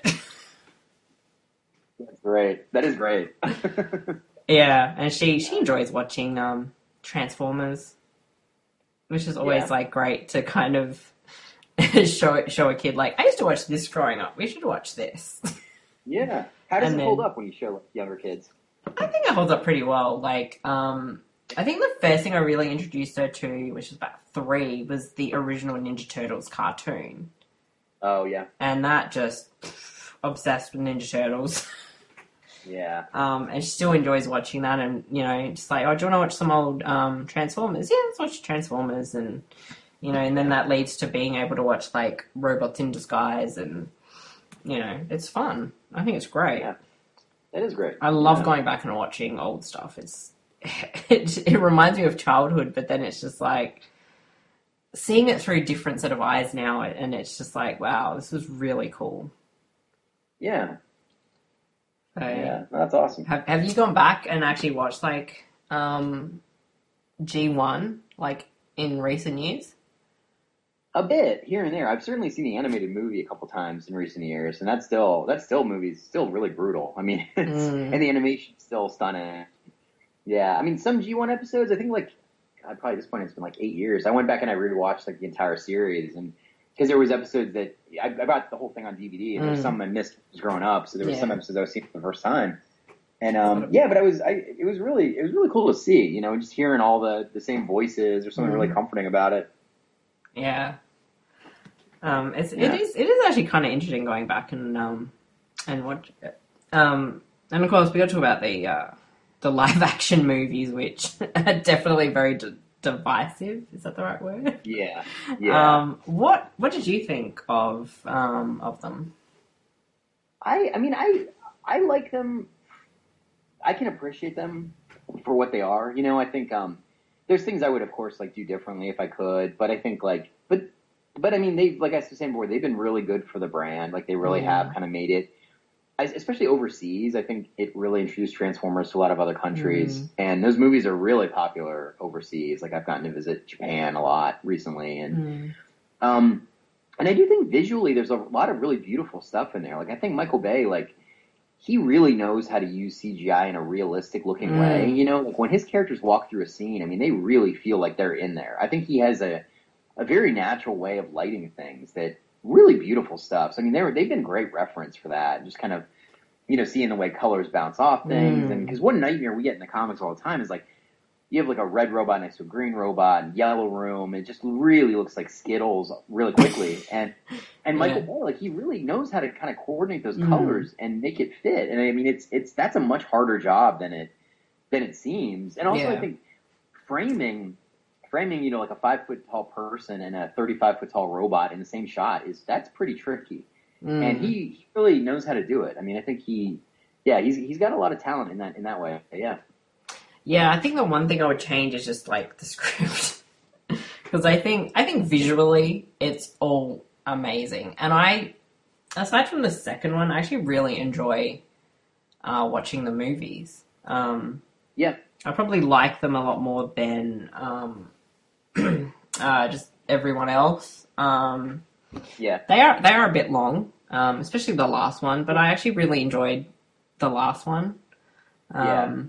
That's great. That is great.
Yeah, and she, she enjoys watching um, Transformers, which is always
Yeah.
like great to kind of show show a kid like, I used to watch this growing up. We should watch this.
yeah. How does
And
it hold
then-
up when you show like, younger kids?
I think it holds up pretty well. Like, um, I think the first thing I really introduced her to, which was about three, was the original Ninja Turtles cartoon,
Oh yeah,
and that just pff, obsessed with Ninja Turtles.
yeah,
Um, and she still enjoys watching that, and you know, just like, oh, do you want to watch some old um, Transformers? Yeah, let's watch Transformers, and you know, and then that leads to being able to watch like Robots in Disguise, and you know, it's fun. I think it's great.
Yeah. That is great.
I love
Yeah.
going back and watching old stuff. It's it, it reminds me of childhood, but then it's just like seeing it through a different set of eyes now, and it's just like, wow, this was really cool.
Yeah.
So,
yeah, that's awesome.
Have Have you gone back and actually watched like um, G one like in recent years?
A bit here and there. I've certainly seen the animated movie a couple times in recent years, and that's still that's still movies still really brutal. I mean, it's,
Mm.
and the animation's still stunning. Yeah, I mean, some G one episodes. I think like God, probably at this point it's been like eight years. I went back and I rewatched like the entire series, and because there was episodes that I, I got the whole thing on D V D, and there was
Mm.
some I missed growing up, so there was
Yeah.
some episodes I was seeing for the first time. And um, yeah, but I was, I, it was really, it was really cool to see, you know, just hearing all the, the same voices. There's something
Mm.
really comforting about it.
Yeah. Um, it's
Yeah.
it is it is actually kind of interesting going back and um and watch it. Um, and of course we got to talk about the uh, the live action movies, which are definitely very d- divisive. Is that the right word?
Yeah, yeah.
Um, what what did you think of um of them?
I, I mean, I, I like them. I can appreciate them for what they are. You know, I think um, there's things I would, of course, like do differently if I could. But I think like, but, but I mean, they, like I was saying before, they've been really good for the brand. Like they really
Mm.
have kind of made it, especially overseas. I think it really introduced Transformers to a lot of other countries,
Mm.
and those movies are really popular overseas. Like I've gotten to visit Japan a lot recently, and
Mm.
um, and I do think visually there's a lot of really beautiful stuff in there. Like I think Michael Bay, like he really knows how to use C G I in a realistic looking
Mm.
way. You know, like when his characters walk through a scene, I mean, they really feel like they're in there. I think he has a a very natural way of lighting things that really beautiful stuff. So I mean, they were they've been great reference for that. Just kind of, you know, seeing the way colors bounce off things,
Mm.
and because one nightmare we get in the comics all the time is like you have like a red robot next to a green robot and yellow room. It just really looks like Skittles really quickly. And and Michael
Yeah.
Bay, like he really knows how to kind of coordinate those
Mm.
colors and make it fit. And I mean, it's it's that's a much harder job than it than it seems. And also,
Yeah.
I think framing framing you know like a five foot tall person and a thirty five foot tall robot in the same shot is that's pretty tricky.
Mm.
And he, he really knows how to do it. I mean, I think he, yeah, he's he's got a lot of talent in that in that way. Yeah.
Yeah, I think the one thing I would change is just like the script, because I think I think visually it's all amazing, and I, aside from the second one, I actually really enjoy uh, watching the movies. Um,
Yeah.
I probably like them a lot more than um, uh, just everyone else. Um,
Yeah.
they are they are a bit long, um, especially the last one, but I actually really enjoyed the last one. Um,
Yeah.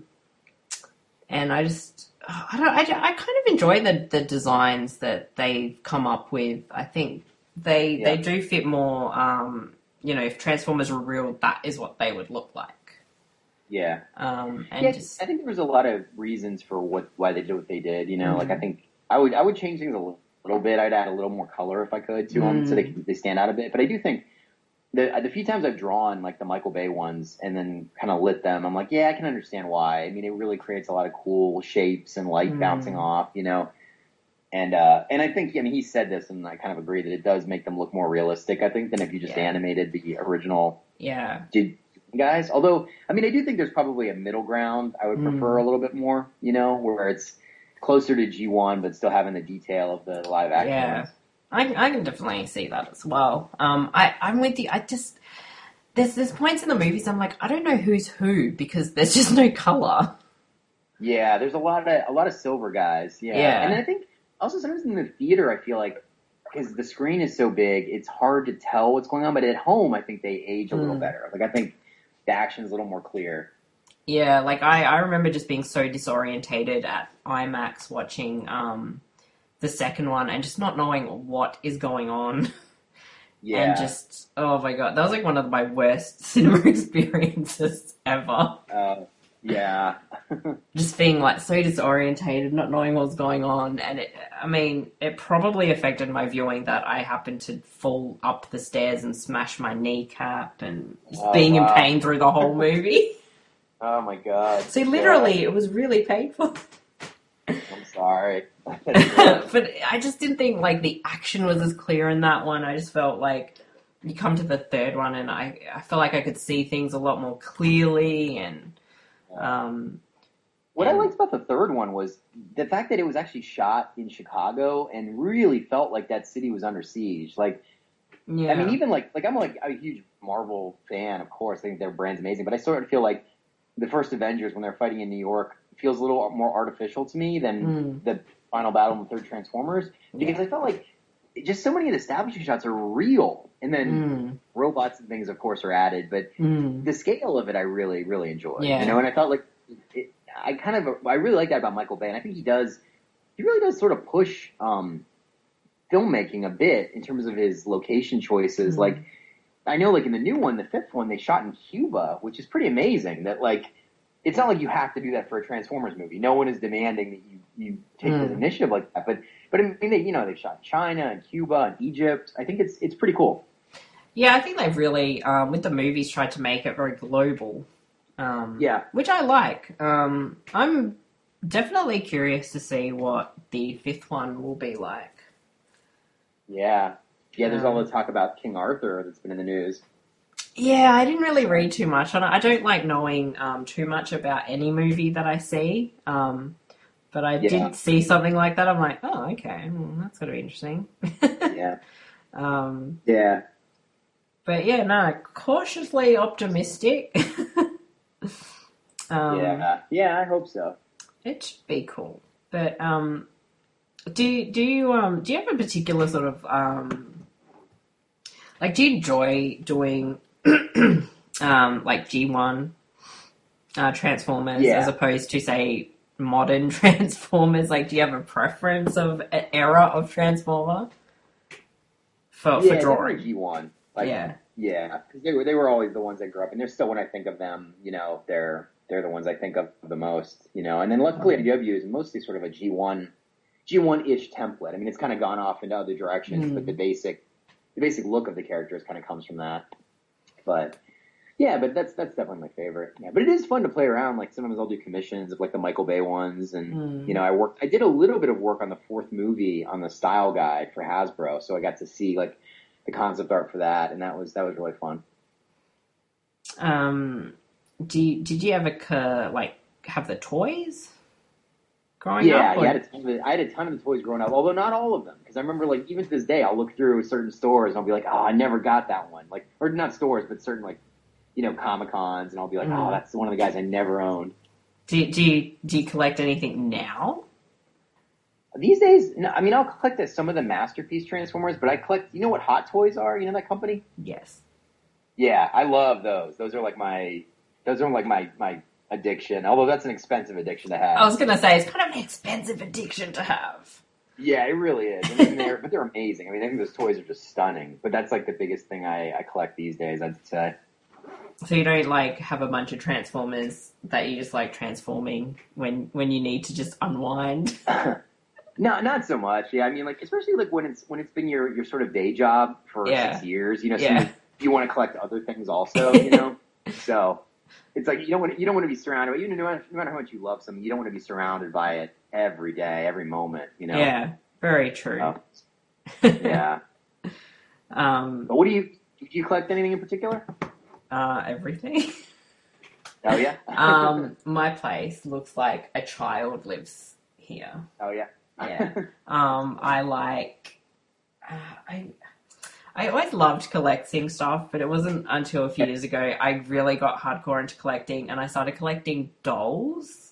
And I just, I don't, I, I kind of enjoy the, the designs that they've come up with. I think they
Yeah.
they do fit more. Um, you know, if Transformers were real, that is what they would look like.
Yeah.
Um, and
Yeah,
just
I think there was a lot of reasons for what why they did what they did. You know,
Mm.
like I think I would I would change things a little, little bit. I'd add a little more color if I could to them, so they
Mm.
they stand out a bit. But I do think the the few times I've drawn like the Michael Bay ones and then kind of lit them, I'm like, yeah, I can understand why. I mean, it really creates a lot of cool shapes and light
Mm.
bouncing off. You know. And uh, and I think I mean he said this, and I kind of agree that it does make them look more realistic. I think than if you just
Yeah.
animated the original
yeah,
did guys. Although, I mean, I do think there's probably a middle ground I would prefer
Mm.
a little bit more, you know, where it's closer to G one, but still having the detail of the live action
Yeah.
ones.
I I can definitely see that as well. Um, I I'm with you. I just there's there's points in the movies I'm like I don't know who's who because there's just no color.
Yeah, there's a lot of a lot of silver guys. Yeah,
Yeah.
and I think also sometimes in the theater, I feel like because the screen is so big, it's hard to tell what's going on. But at home, I think they age a little
Mm.
better. Like I think the action's a little more clear.
Yeah, like I, I remember just being so disorientated at IMAX watching um, the second one and just not knowing what is going on.
Yeah,
And just, oh my god, that was like one of my worst cinema experiences ever.
uh, yeah,
Just being like so disorientated, not knowing what was going on. And it, I mean, it probably affected my viewing that I happened to fall up the stairs and smash my kneecap and just
Oh,
being
wow.
in pain through the whole movie.
oh my god.
So literally, it was really painful.
Yeah, I'm sorry.
But I just didn't think like the action was as clear in that one. I just felt like you come to the third one and I, I felt like I could see things a lot more clearly and um
What I
and-
liked about the third one was the fact that it was actually shot in Chicago and really felt like that city was under siege. Like
Yeah.
I mean, even like like I'm like a huge Marvel fan, of course. I think their brand's amazing, but I sort of feel like the first Avengers when they're fighting in New York feels a little more artificial to me than
Mm.
the final battle in the third Transformers, because
Yeah.
I felt like just so many of the establishing shots are real, and then
Mm.
robots and things, of course, are added, but
Mm.
the scale of it I really really enjoy.
Yeah.
You know, and I felt like it, I kind of I really like that about Michael Bay, and I think he does he really does sort of push um, filmmaking a bit in terms of his location choices.
Mm.
Like, I know, like in the new one, the fifth one, they shot in Cuba, which is pretty amazing. That like, it's not like you have to do that for a Transformers movie. No one is demanding that you you take
Mm.
this initiative like that. But but I mean, they, you know, they shot in China and Cuba and Egypt. I think it's it's pretty cool.
Yeah, I think they've really, um, with the movies, tried to make it very global. Um,
Yeah.
Which I like. Um, I'm definitely curious to see what the fifth one will be like.
Yeah, yeah. There's all
Um,
the talk about King Arthur that's been in the news.
Yeah, I didn't really read too much on it. I don't like knowing um, too much about any movie that I see. Um, but I
Yeah.
did see something like that. I'm like, oh, okay, well, that's going to be interesting.
Yeah,
um,
yeah.
but yeah, no, cautiously optimistic. um,
Yeah, yeah, I hope so.
It should be cool. But um, do do you um do you have a particular sort of um like do you enjoy doing um like G one uh, Transformers
Yeah.
as opposed to say modern Transformers? Like, do you have a preference of an era of Transformer for
yeah,
for drawing?
G one. Like,
Yeah.
yeah, because they were they were always the ones that grew up, and they're still when I think of them, you know, they're they're the ones I think of the most, you know. And then luckily, I W is mostly sort of a G one G one ish template. I mean, it's kind of gone off into other directions,
Mm.
but the basic the basic look of the characters kind of comes from that. But yeah, but that's that's definitely my favorite. Yeah, but it is fun to play around. Like sometimes I'll do commissions of like the Michael Bay ones, and
Mm.
you know, I worked. I did a little bit of work on the fourth movie on the style guide for Hasbro, so I got to see like the concept art for that, and that was that was really fun.
Um, do you, did you ever uh, like have the toys growing
Yeah,
up? or-
yeah, I had, a ton of the, I had a ton of the toys growing up, although not all of them, because I remember like even to this day, I'll look through certain stores and I'll be like, oh, I never got that one, like or not stores, but certain like you know Comic Cons, and I'll be like,
Mm.
oh, that's one of the guys I never owned.
Do you, do you do you collect anything now?
These days, no, I mean, I'll collect the, some of the Masterpiece Transformers, but I collect, you know what Hot Toys are? You know that company?
Yes.
Yeah, I love those. Those are like my, those are like my, my addiction, although that's an expensive addiction to have.
I was gonna say it's kind of an expensive addiction to have.
Yeah, it really is. I mean, they're, but they're amazing. I mean, I think those toys are just stunning, but that's like the biggest thing I, I collect these days, I'd say.
So you don't like have a bunch of Transformers that you just like transforming when when you need to just unwind.
No, not so much. Yeah, I mean, like especially like when it's when it's been your, your sort of day job for
Yeah.
six years. You know, so
Yeah.
you, you want to collect other things also. You know, so it's like you don't want to, you don't want to be surrounded. Even no matter, no matter how much you love something, you don't want to be surrounded by it every day, every moment. You know.
Yeah, very true.
Oh, yeah.
um,
But what do you do? You collect anything in particular?
uh, everything.
Oh yeah.
um, my place looks like a child lives here.
Oh yeah.
Yeah. Um, I like. Uh, I. I always loved collecting stuff, but it wasn't until a few years ago I really got hardcore into collecting, and I started collecting dolls.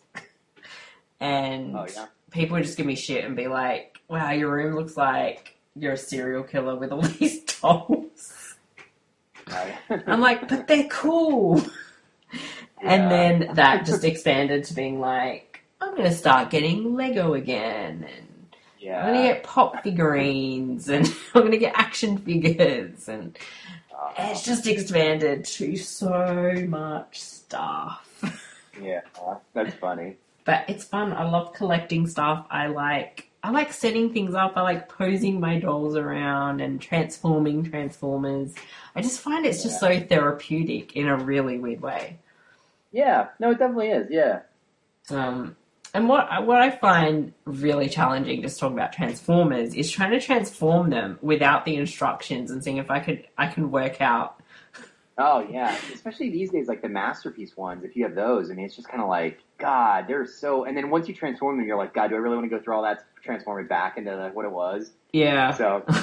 And
Oh yeah.
people would just give me shit and be like, "Wow, your room looks like you're a serial killer with all these dolls."
Oh, yeah.
I'm like, "But they're cool." And
Yeah.
then that just expanded to being like, I'm going to start getting Lego again, and
Yeah.
I'm going to get pop figurines, and I'm going to get action figures, and
Oh,
it's just expanded to so much stuff.
yeah. That's funny.
But it's fun. I love collecting stuff. I like I like setting things up. I like posing my dolls around and transforming Transformers. I just find it's just so therapeutic in a really weird way.
Yeah. No, it definitely is. Yeah.
Um, and what what I find really challenging, just talking about Transformers, is trying to transform them without the instructions and seeing if I could I can work out.
Oh yeah, especially these days, like the Masterpiece ones. If you have those, I mean, it's just kind of like, God, they're so. And then once you transform them, you're like, God, do I really want to go through all that to transform it back into like, what it was?
Yeah.
So,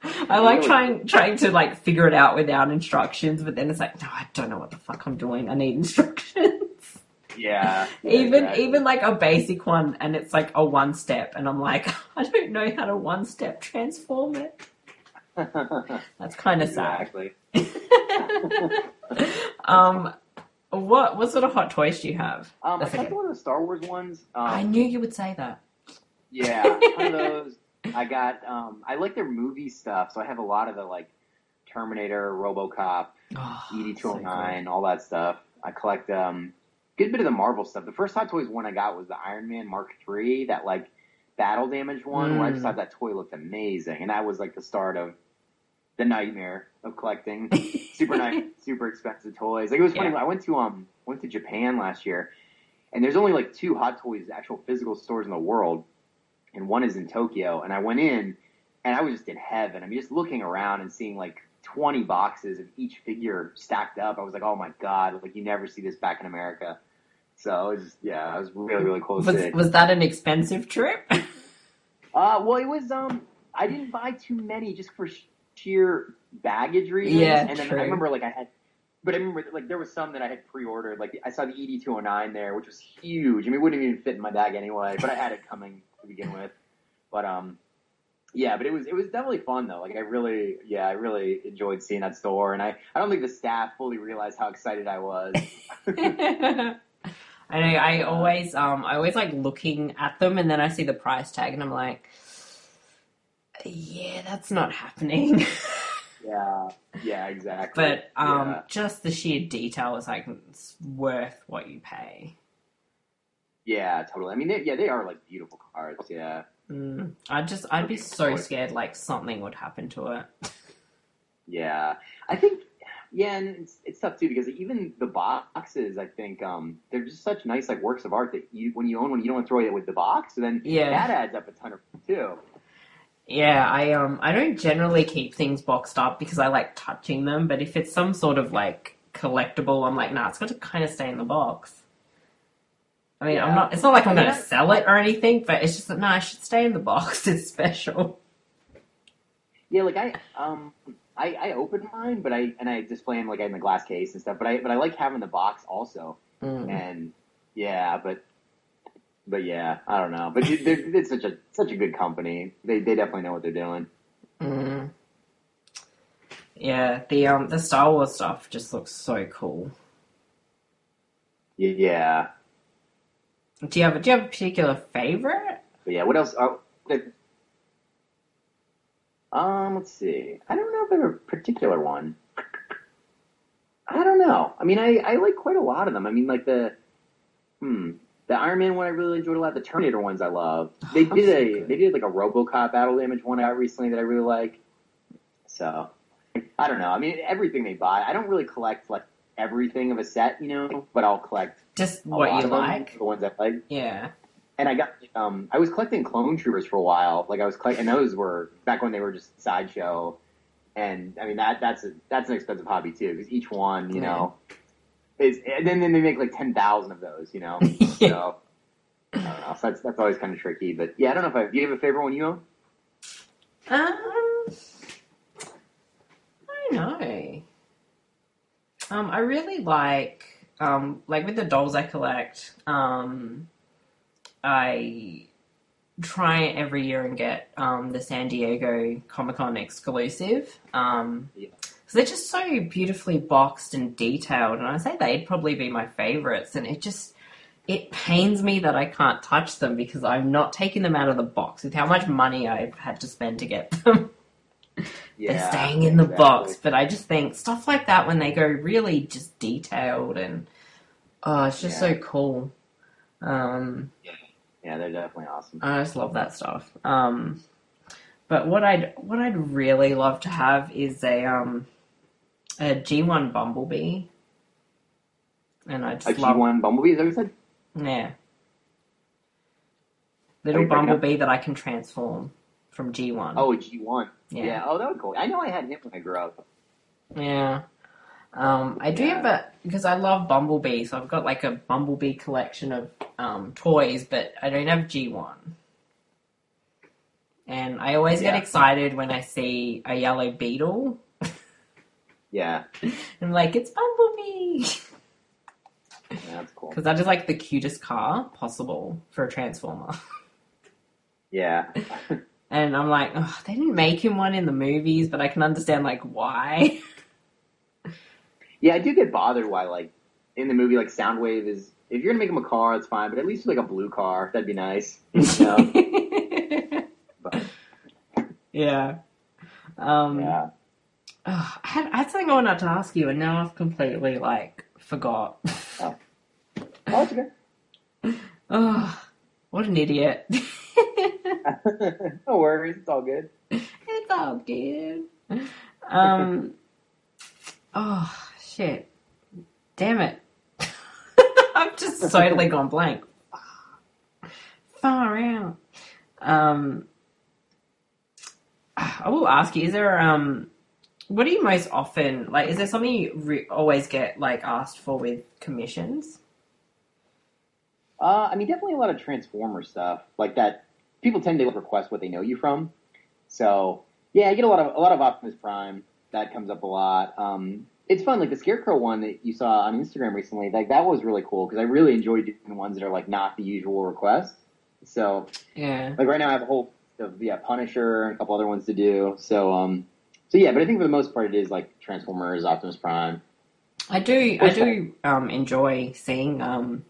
I like trying trying to like figure it out without instructions, but then it's like, no, I don't know what the fuck I'm doing. I need instructions.
Yeah. yeah
even
exactly.
even like a basic one, and it's like a one step, and I'm like, I don't know how to one step transform it. That's kind of
exactly.
sad. um, what what sort of hot toys do you have?
Um,
That's
I got
okay.
one of the Star Wars ones. Um,
I knew you would say that.
Yeah, one of those. I got. Um, I like their movie stuff, so I have a lot of the like Terminator, RoboCop,
Oh,
E D two oh nine,
so
all that stuff. I collect um, a good bit of the Marvel stuff. The first Hot Toys one I got was the Iron Man Mark three, that like battle damage one, mm. where I just thought that toy looked amazing, and that was like the start of the nightmare of collecting super nice, super expensive toys. Like it was funny. Yeah. I went to um went to Japan last year, and there's only like two Hot Toys actual physical stores in the world, and one is in Tokyo. And I went in, and I was just in heaven. I mean, just looking around and seeing like twenty boxes of each figure stacked up. I was like, oh my god, like you never see this back in America. So it was just, yeah, I was really really close.
Was
to it.
Was that an expensive trip?
uh, well, it was. Um, I didn't buy too many just for sheer baggage reasons.
Yeah,
and then
true.
I remember like I had, but I remember like there was some that I had pre-ordered. Like I saw the E D two oh nine there, which was huge. I mean, it wouldn't even fit in my bag anyway, but I had it coming to begin with. But um, yeah, but it was it was definitely fun though. Like I really, yeah, I really enjoyed seeing that store, and I I don't think the staff fully realized how excited I was.
I know. I always um I always like looking at them, and then I see the price tag, and I'm like, yeah, that's not happening.
Yeah, yeah, exactly.
But um,
yeah.
just the sheer detail is like it's worth what you pay.
Yeah, totally. I mean, they, yeah, they are like beautiful cards. Yeah.
Mm, I just, I'd be so scared like something would happen to it.
Yeah, I think. Yeah, and it's, it's tough too because even the boxes, I think, um, they're just such nice like works of art that you, when you own one, you don't want to throw it with the box, so then
yeah.
that adds up a ton of too.
Yeah, I um I don't generally keep things boxed up because I like touching them, but if it's some sort of like collectible, I'm like, nah, it's got to kind of stay in the box. I mean, yeah. I'm not. It's not like I'm going to sell it or anything, but it's just that no, nah, it should stay in the box. It's special.
Yeah, like I um I, I open mine, but I and I display them like in the glass case and stuff. But I but I like having the box also,
mm.
and yeah, but. But yeah, I don't know. But it's such a such a good company. They they definitely know what they're doing.
Mm. Yeah, the um the Star Wars stuff just looks so cool.
Yeah.
Do you have do you have a particular favorite?
But yeah. What else? Oh, um, let's see. I don't know if I have a particular one. I don't know. I mean, I I like quite a lot of them. I mean, like the hmm. The Iron Man one I really enjoyed a lot. The Terminator ones I love. They did a so they did like a RoboCop battle damage one out recently that I really like. So I don't know. I mean everything they buy. I don't really collect like everything of a set, you know, but I'll collect
just what you like.
Them, the ones I like.
Yeah.
And I got um I was collecting Clone Troopers for a while. Like I was collecting, and those were back when they were just Sideshow. And I mean that that's a that's an expensive hobby too because each one, you yeah. know. Is, and then, then they make like ten thousand of those, you know?
yeah.
So, I don't know. So that's, that's always kind of tricky. But yeah, I don't know if I, do you have a favorite one you own?
Um, I don't know. Um, I really like, um, like with the dolls I collect, um, I try every year and get, um, the San Diego Comic-Con exclusive. Um,
yeah.
They're just so beautifully boxed and detailed, and I say they'd probably be my favorites. And it just it pains me that I can't touch them because I'm not taking them out of the box with how much money I've had to spend to get them.
Yeah,
they're staying in the
exactly.
box, but I just think stuff like that when they go really just detailed and oh, it's just yeah. so cool. Um,
yeah. yeah, they're definitely awesome.
I just love that stuff. Um, but what I'd what I'd really love to have is a um. A G one Bumblebee. And I just
a
love...
G one Bumblebee, is that what you said?
Yeah. Little Bumblebee that I can transform from G one.
Oh, a G one.
Yeah.
yeah. Oh, that would be cool. I know I had him when I grew up.
Yeah. Um, I do
yeah.
have a... Because I love Bumblebee, so I've got like a Bumblebee collection of um, toys, but I don't have G one. And I always
Yeah.
get excited when I see a yellow beetle.
Yeah.
I'm like, it's Bumblebee!
Yeah, that's cool.
Because that is like the cutest car possible for a Transformer.
Yeah.
And I'm like, oh, they didn't make him one in the movies, but I can understand like why.
Yeah, I do get bothered why, like, in the movie, like, Soundwave is, if you're gonna make him a car, that's fine, but at least like a blue car, that'd be nice. You know? But,
yeah. Um,
yeah.
oh, I, had, I had something I wanted to ask you, and now I've completely, like, forgot.
Oh. Oh, it's okay.
Oh, what an idiot.
No worries, it's all good.
It's all good. Um, oh, shit. Damn it. I've just totally gone blank. Far out. Um, I will ask you, is there, um, what do you most often, like, is there something you re- always get, like, asked for with commissions?
Uh, I mean, definitely a lot of Transformer stuff like that. People tend to request what they know you from. So yeah, I get a lot of a lot of Optimus Prime. That comes up a lot. Um, it's fun, like the Scarecrow one that you saw on Instagram recently. Like that was really cool because I really enjoyed doing ones that are like not the usual request. So
Yeah.
like right now I have a whole of yeah Punisher and a couple other ones to do. So um, so yeah, but I think for the most part it is like Transformers, Optimus Prime.
I do, I do um, enjoy seeing um,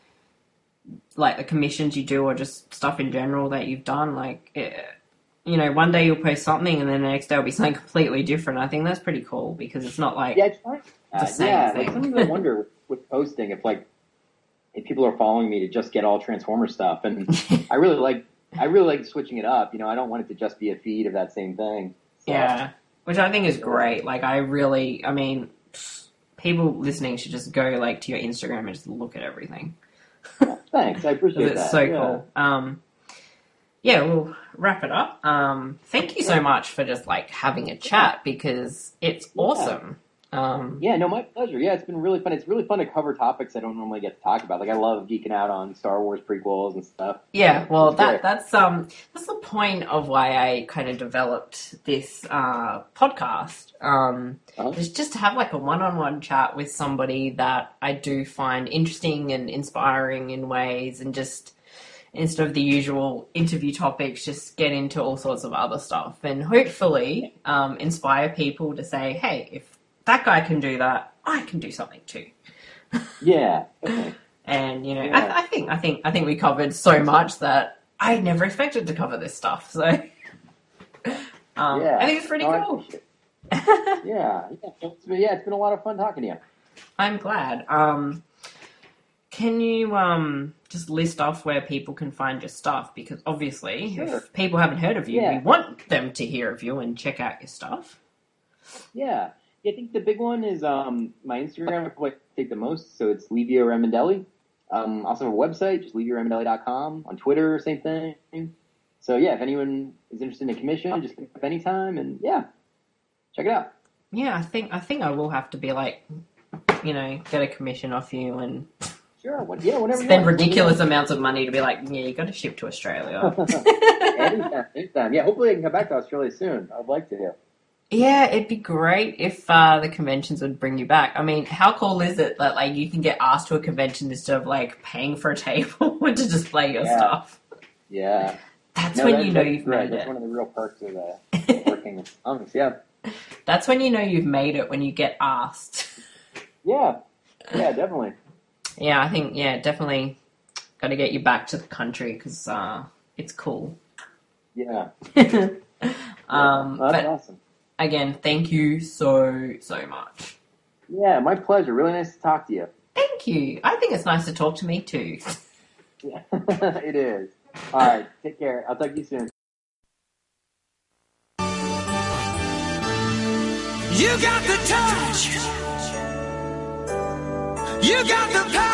like the commissions you do or just stuff in general that you've done. Like, it, you know, one day you'll post something and then the next day will be something completely different. I think that's pretty cool because it's not like
Yeah, it's fine. Uh,
the same
yeah,
thing.
like sometimes I wonder with, with posting if like if people are following me to just get all Transformer stuff, and I really like I really like switching it up. You know, I don't want it to just be a feed of that same thing. So,
Yeah, which I think is great. Like, I really, I mean, people listening should just go like to your Instagram and just look at everything.
yeah, thanks, I appreciate
It's
that.
so
yeah.
cool. Um, yeah, we'll wrap it up. Um, thank you so much for just like having a chat because it's
Yeah.
awesome. Um,
Yeah, no, my pleasure. Yeah, it's been really fun. It's really fun to cover topics I don't normally get to talk about. Like I love geeking out on Star Wars prequels and stuff.
Yeah, well,
It's
that
great.
that's um that's the point of why I kind of developed this uh, podcast. Um,
Uh-huh.
is just to have like a one-on-one chat with somebody that I do find interesting and inspiring in ways, and just instead of the usual interview topics, just get into all sorts of other stuff, and hopefully um, inspire people to say, "Hey, if that guy can do that, I can do something too."
Yeah. Okay.
And you know,
Yeah.
I, I think I think I think we covered so much that I never expected to cover this stuff. So um,
Yeah.
I think it's pretty
No, I
cool.
appreciate it. Yeah. Yeah. It's been, yeah, it's been a lot of fun talking to you.
I'm glad. Um, can you um, just list off where people can find your stuff? Because obviously,
Sure.
if people haven't heard of you,
Yeah.
we want them to hear of you and check out your stuff.
Yeah. Yeah, I think the big one is um, my Instagram. I probably take the most, so it's Livio Remendelli. Um, also have a website, just livio remendelli dot com. On Twitter, same thing. So yeah, if anyone is interested in a commission, just pick up anytime, and yeah, check it out.
Yeah, I think I think I will have to be like, you know, get a commission off you and
Sure. What, yeah, whatever.
spend
you want.
ridiculous amounts of money to be like, yeah, you got to ship to Australia.
anytime, anytime. Yeah, hopefully I can come back to Australia soon. I'd like to.
Yeah, it'd be great if uh, the conventions would bring you back. I mean, how cool is it that like you can get asked to a convention instead of like paying for a table to display your
Yeah.
stuff?
Yeah.
That's
No,
when
that-
you know
that's
you've
right.
made
That's
it.
one of the real perks of uh, working with comics. Yeah.
That's when you know you've made it, when you get asked.
Yeah. Yeah, definitely.
Yeah, I think, yeah, definitely got to get you back to the country because uh, it's cool.
Yeah.
um,
Well, that's
but
awesome.
again, thank you so, so much.
Yeah, my pleasure. Really nice to talk to you.
Thank you. I think it's nice to talk to me too.
Yeah, it is. All right, take care. I'll talk to you soon.
You got the touch. You got the power.